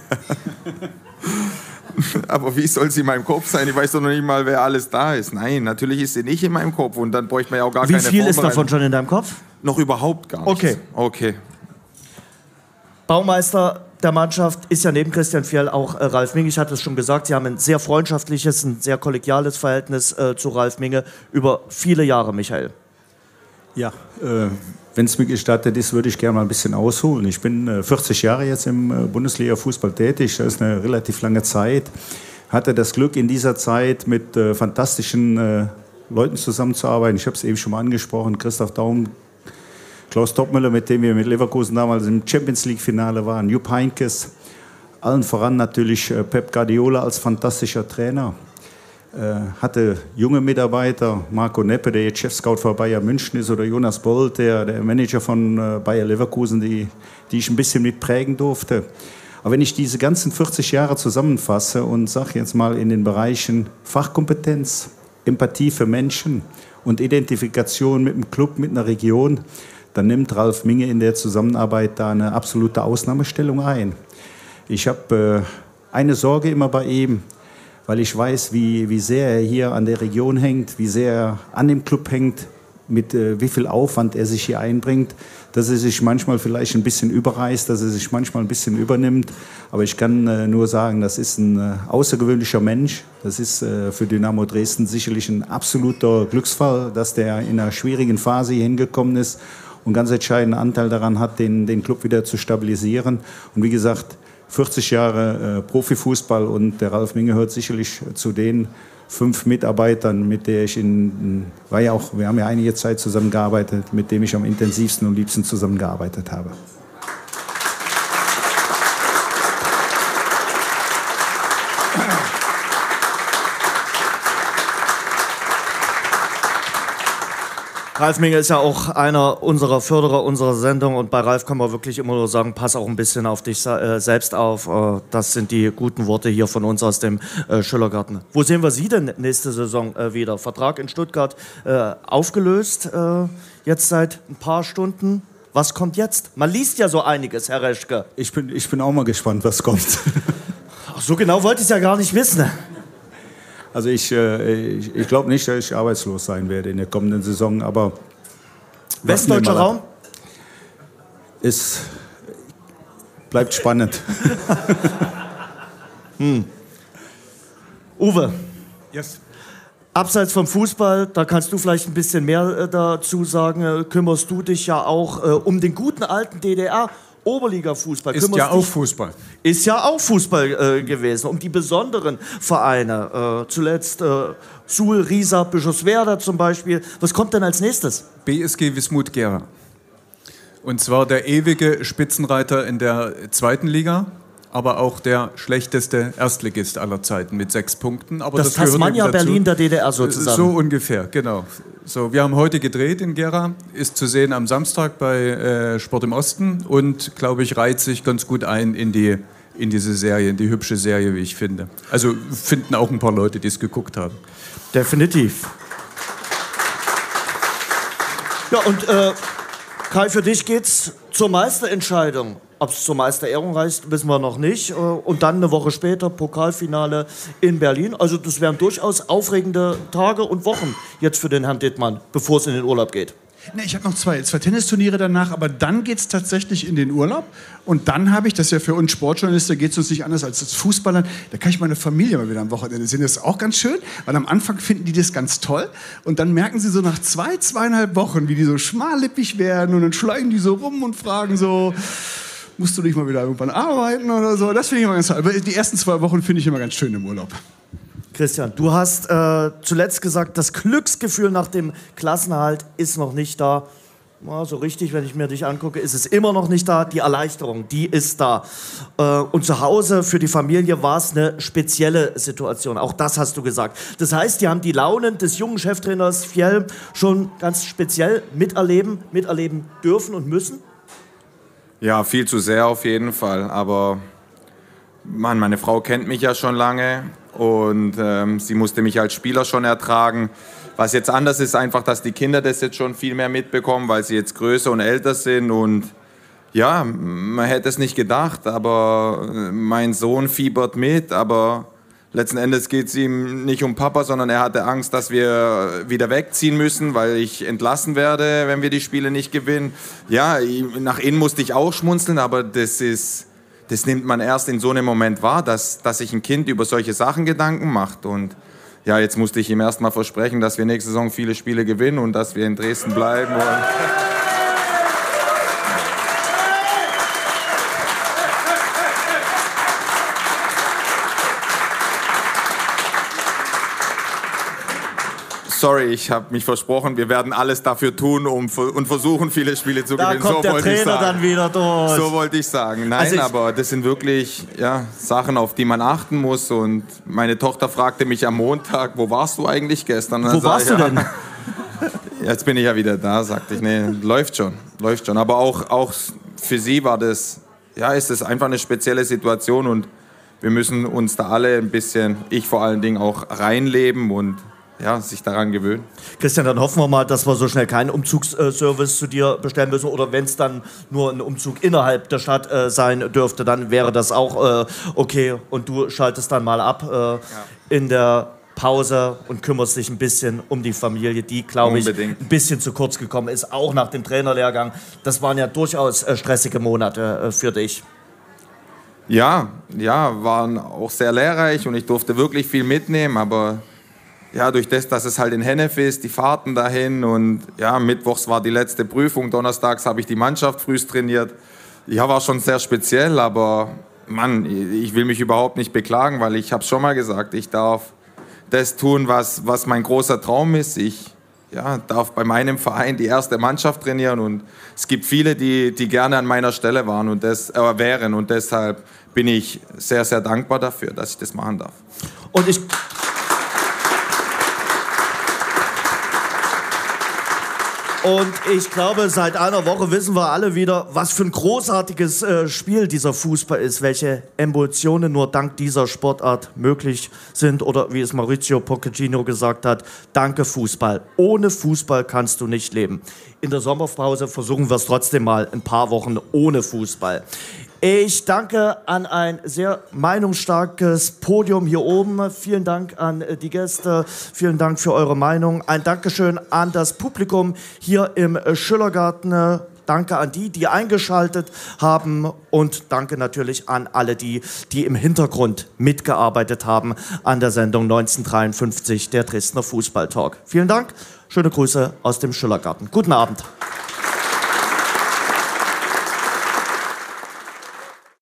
Aber wie soll sie in meinem Kopf sein? Ich weiß doch noch nicht mal, wer alles da ist. Nein, natürlich ist sie nicht in meinem Kopf und dann bräuchte man ja auch gar keine Vorbereitung. Wie viel ist davon schon in deinem Kopf? Noch überhaupt gar nichts. Okay. Baumeister der Mannschaft ist ja neben Christian Fjell auch Ralf Minge. Ich hatte es schon gesagt, Sie haben ein sehr freundschaftliches, ein sehr kollegiales Verhältnis zu Ralf Minge über viele Jahre, Michael. Ja, wenn es mir gestattet ist, würde ich gerne mal ein bisschen ausholen. Ich bin 40 Jahre jetzt im Bundesliga-Fußball tätig, das ist eine relativ lange Zeit. Hatte das Glück, in dieser Zeit mit fantastischen Leuten zusammenzuarbeiten. Ich habe es eben schon mal angesprochen, Christoph Daum, Klaus Toppmöller, mit dem wir mit Leverkusen damals im Champions-League-Finale waren, Jupp Heynckes, allen voran natürlich Pep Guardiola als fantastischer Trainer. Hatte junge Mitarbeiter, Marco Neppe, der jetzt Chef-Scout für Bayern München ist, oder Jonas Bolt, der Manager von Bayer Leverkusen, die ich ein bisschen mit prägen durfte. Aber wenn ich diese ganzen 40 Jahre zusammenfasse und sage jetzt mal in den Bereichen Fachkompetenz, Empathie für Menschen und Identifikation mit dem Club, mit einer Region, dann nimmt Ralf Minge in der Zusammenarbeit da eine absolute Ausnahmestellung ein. Ich habe eine Sorge immer bei ihm, weil ich weiß, wie sehr er hier an der Region hängt, wie sehr er an dem Club hängt, mit wie viel Aufwand er sich hier einbringt, dass er sich manchmal vielleicht ein bisschen überreißt, dass er sich manchmal ein bisschen übernimmt. Aber ich kann nur sagen, das ist ein außergewöhnlicher Mensch. Das ist für Dynamo Dresden sicherlich ein absoluter Glücksfall, dass der in einer schwierigen Phase hier hingekommen ist und ganz entscheidenden Anteil daran hat, den Club wieder zu stabilisieren. Und wie gesagt, 40 Jahre Profifußball und der Ralf Minge gehört sicherlich zu den 5 Mitarbeitern, mit der ich wir haben ja einige Zeit zusammengearbeitet, mit dem ich am intensivsten und liebsten zusammengearbeitet habe. Ralf Minge ist ja auch einer unserer Förderer unserer Sendung und bei Ralf kann man wirklich immer nur sagen, pass auch ein bisschen auf dich selbst auf. Das sind die guten Worte hier von uns aus dem Schillergarten. Wo sehen wir Sie denn nächste Saison wieder? Vertrag in Stuttgart aufgelöst, jetzt seit ein paar Stunden. Was kommt jetzt? Man liest ja so einiges, Herr Reschke. Ich bin auch mal gespannt, was kommt. Ach, so genau wollte ich es ja gar nicht wissen. Also ich glaube nicht, dass ich arbeitslos sein werde in der kommenden Saison, aber Westdeutscher Raum? Es bleibt spannend. Uwe, Yes. abseits vom Fußball, da kannst du vielleicht ein bisschen mehr dazu sagen, kümmerst du dich ja auch um den guten alten DDR-Oberliga-Fußball. Ist ja auch Fußball. Ist ja auch Fußball gewesen, um die besonderen Vereine. Zuletzt Suhl, Riesa, Bischofswerda zum Beispiel. Was kommt denn als nächstes? BSG Wismut Gera. Und zwar der ewige Spitzenreiter in der zweiten Liga, aber auch der schlechteste Erstligist aller Zeiten mit 6 Punkten. Aber Das gehört Tasmania eben dazu. Berlin der DDR sozusagen. So ungefähr, genau. So, wir haben heute gedreht in Gera, ist zu sehen am Samstag bei Sport im Osten und, glaube ich, reiht sich ganz gut ein in diese Serie, in die hübsche Serie, wie ich finde. Also finden auch ein paar Leute, die es geguckt haben. Definitiv. Ja, und Kai, für dich geht's zur Meisterentscheidung. Ob es zur Meisterehrung reicht, wissen wir noch nicht. Und dann eine Woche später Pokalfinale in Berlin. Also das wären durchaus aufregende Tage und Wochen jetzt für den Herrn Dittmann, bevor es in den Urlaub geht. Ne, ich habe noch zwei Tennisturniere danach, aber dann geht es tatsächlich in den Urlaub. Und dann habe ich, das ist ja für uns Sportjournalisten, geht es uns nicht anders als Fußballern, da kann ich meine Familie mal wieder am Wochenende sehen. Das ist auch ganz schön, weil am Anfang finden die das ganz toll. Und dann merken sie so nach 2,5 Wochen, wie die so schmallippig werden. Und dann schlagen die so rum und fragen so, musst du nicht mal wieder irgendwann arbeiten oder so. Das finde ich immer ganz toll. Aber die ersten 2 Wochen finde ich immer ganz schön im Urlaub. Christian, du hast zuletzt gesagt, das Glücksgefühl nach dem Klassenerhalt ist noch nicht da. Ja, so richtig, wenn ich mir dich angucke, ist es immer noch nicht da. Die Erleichterung, die ist da. Und zu Hause für die Familie war es eine spezielle Situation. Auch das hast du gesagt. Das heißt, die haben die Launen des jungen Cheftrainers Fjell schon ganz speziell miterleben dürfen und müssen? Ja, viel zu sehr auf jeden Fall. Aber Mann, meine Frau kennt mich ja schon lange und sie musste mich als Spieler schon ertragen. Was jetzt anders ist, einfach, dass die Kinder das jetzt schon viel mehr mitbekommen, weil sie jetzt größer und älter sind. Und ja, man hätte es nicht gedacht, aber mein Sohn fiebert mit. Aber letzten Endes geht es ihm nicht um Papa, sondern er hatte Angst, dass wir wieder wegziehen müssen, weil ich entlassen werde, wenn wir die Spiele nicht gewinnen. Ja, nach innen musste ich auch schmunzeln, aber das nimmt man erst in so einem Moment wahr, dass sich ein Kind über solche Sachen Gedanken macht. Und ja, jetzt musste ich ihm erst mal versprechen, dass wir nächste Saison viele Spiele gewinnen und dass wir in Dresden bleiben. Sorry, ich habe mich versprochen, wir werden alles dafür tun und versuchen, viele Spiele zu gewinnen. Da kommt der Trainer dann wieder durch. So wollte ich sagen. Nein, Also aber das sind wirklich Sachen, auf die man achten muss. Und meine Tochter fragte mich am Montag, wo warst du eigentlich gestern? Wo warst du denn? Jetzt bin ich ja wieder da, sagte ich. Nee, läuft schon. Aber auch für sie war das, ist es einfach eine spezielle Situation. Und wir müssen uns da alle ein bisschen, ich vor allen Dingen auch reinleben und sich daran gewöhnen. Christian, dann hoffen wir mal, dass wir so schnell keinen Umzugsservice zu dir bestellen müssen. Oder wenn es dann nur ein Umzug innerhalb der Stadt sein dürfte, dann wäre das auch okay. Und du schaltest dann mal ab in der Pause und kümmerst dich ein bisschen um die Familie, die, glaube ich, ein bisschen zu kurz gekommen ist, auch nach dem Trainerlehrgang. Das waren ja durchaus stressige Monate für dich. Ja, waren auch sehr lehrreich und ich durfte wirklich viel mitnehmen, aber durch das, dass es halt in Hennef ist, die Fahrten dahin und mittwochs war die letzte Prüfung, donnerstags habe ich die Mannschaft frühst trainiert. Ja, war schon sehr speziell, aber Mann, ich will mich überhaupt nicht beklagen, weil ich habe es schon mal gesagt, ich darf das tun, was mein großer Traum ist. Ich darf bei meinem Verein die erste Mannschaft trainieren und es gibt viele, die gerne an meiner Stelle waren und wären und deshalb bin ich sehr, sehr dankbar dafür, dass ich das machen darf. Und ich glaube, seit einer Woche wissen wir alle wieder, was für ein großartiges Spiel dieser Fußball ist, welche Emotionen nur dank dieser Sportart möglich sind oder wie es Maurizio Pochettino gesagt hat, danke Fußball. Ohne Fußball kannst du nicht leben. in der Sommerpause versuchen wir es trotzdem mal ein paar Wochen ohne Fußball. Ich danke an ein sehr meinungsstarkes Podium hier oben. Vielen Dank an die Gäste. Vielen Dank für eure Meinung. Ein Dankeschön an das Publikum hier im Schillergarten. Danke an die eingeschaltet haben und danke natürlich an alle die im Hintergrund mitgearbeitet haben an der Sendung 1953, der Dresdner Fußballtalk. Vielen Dank, schöne Grüße aus dem Schillergarten. Guten Abend.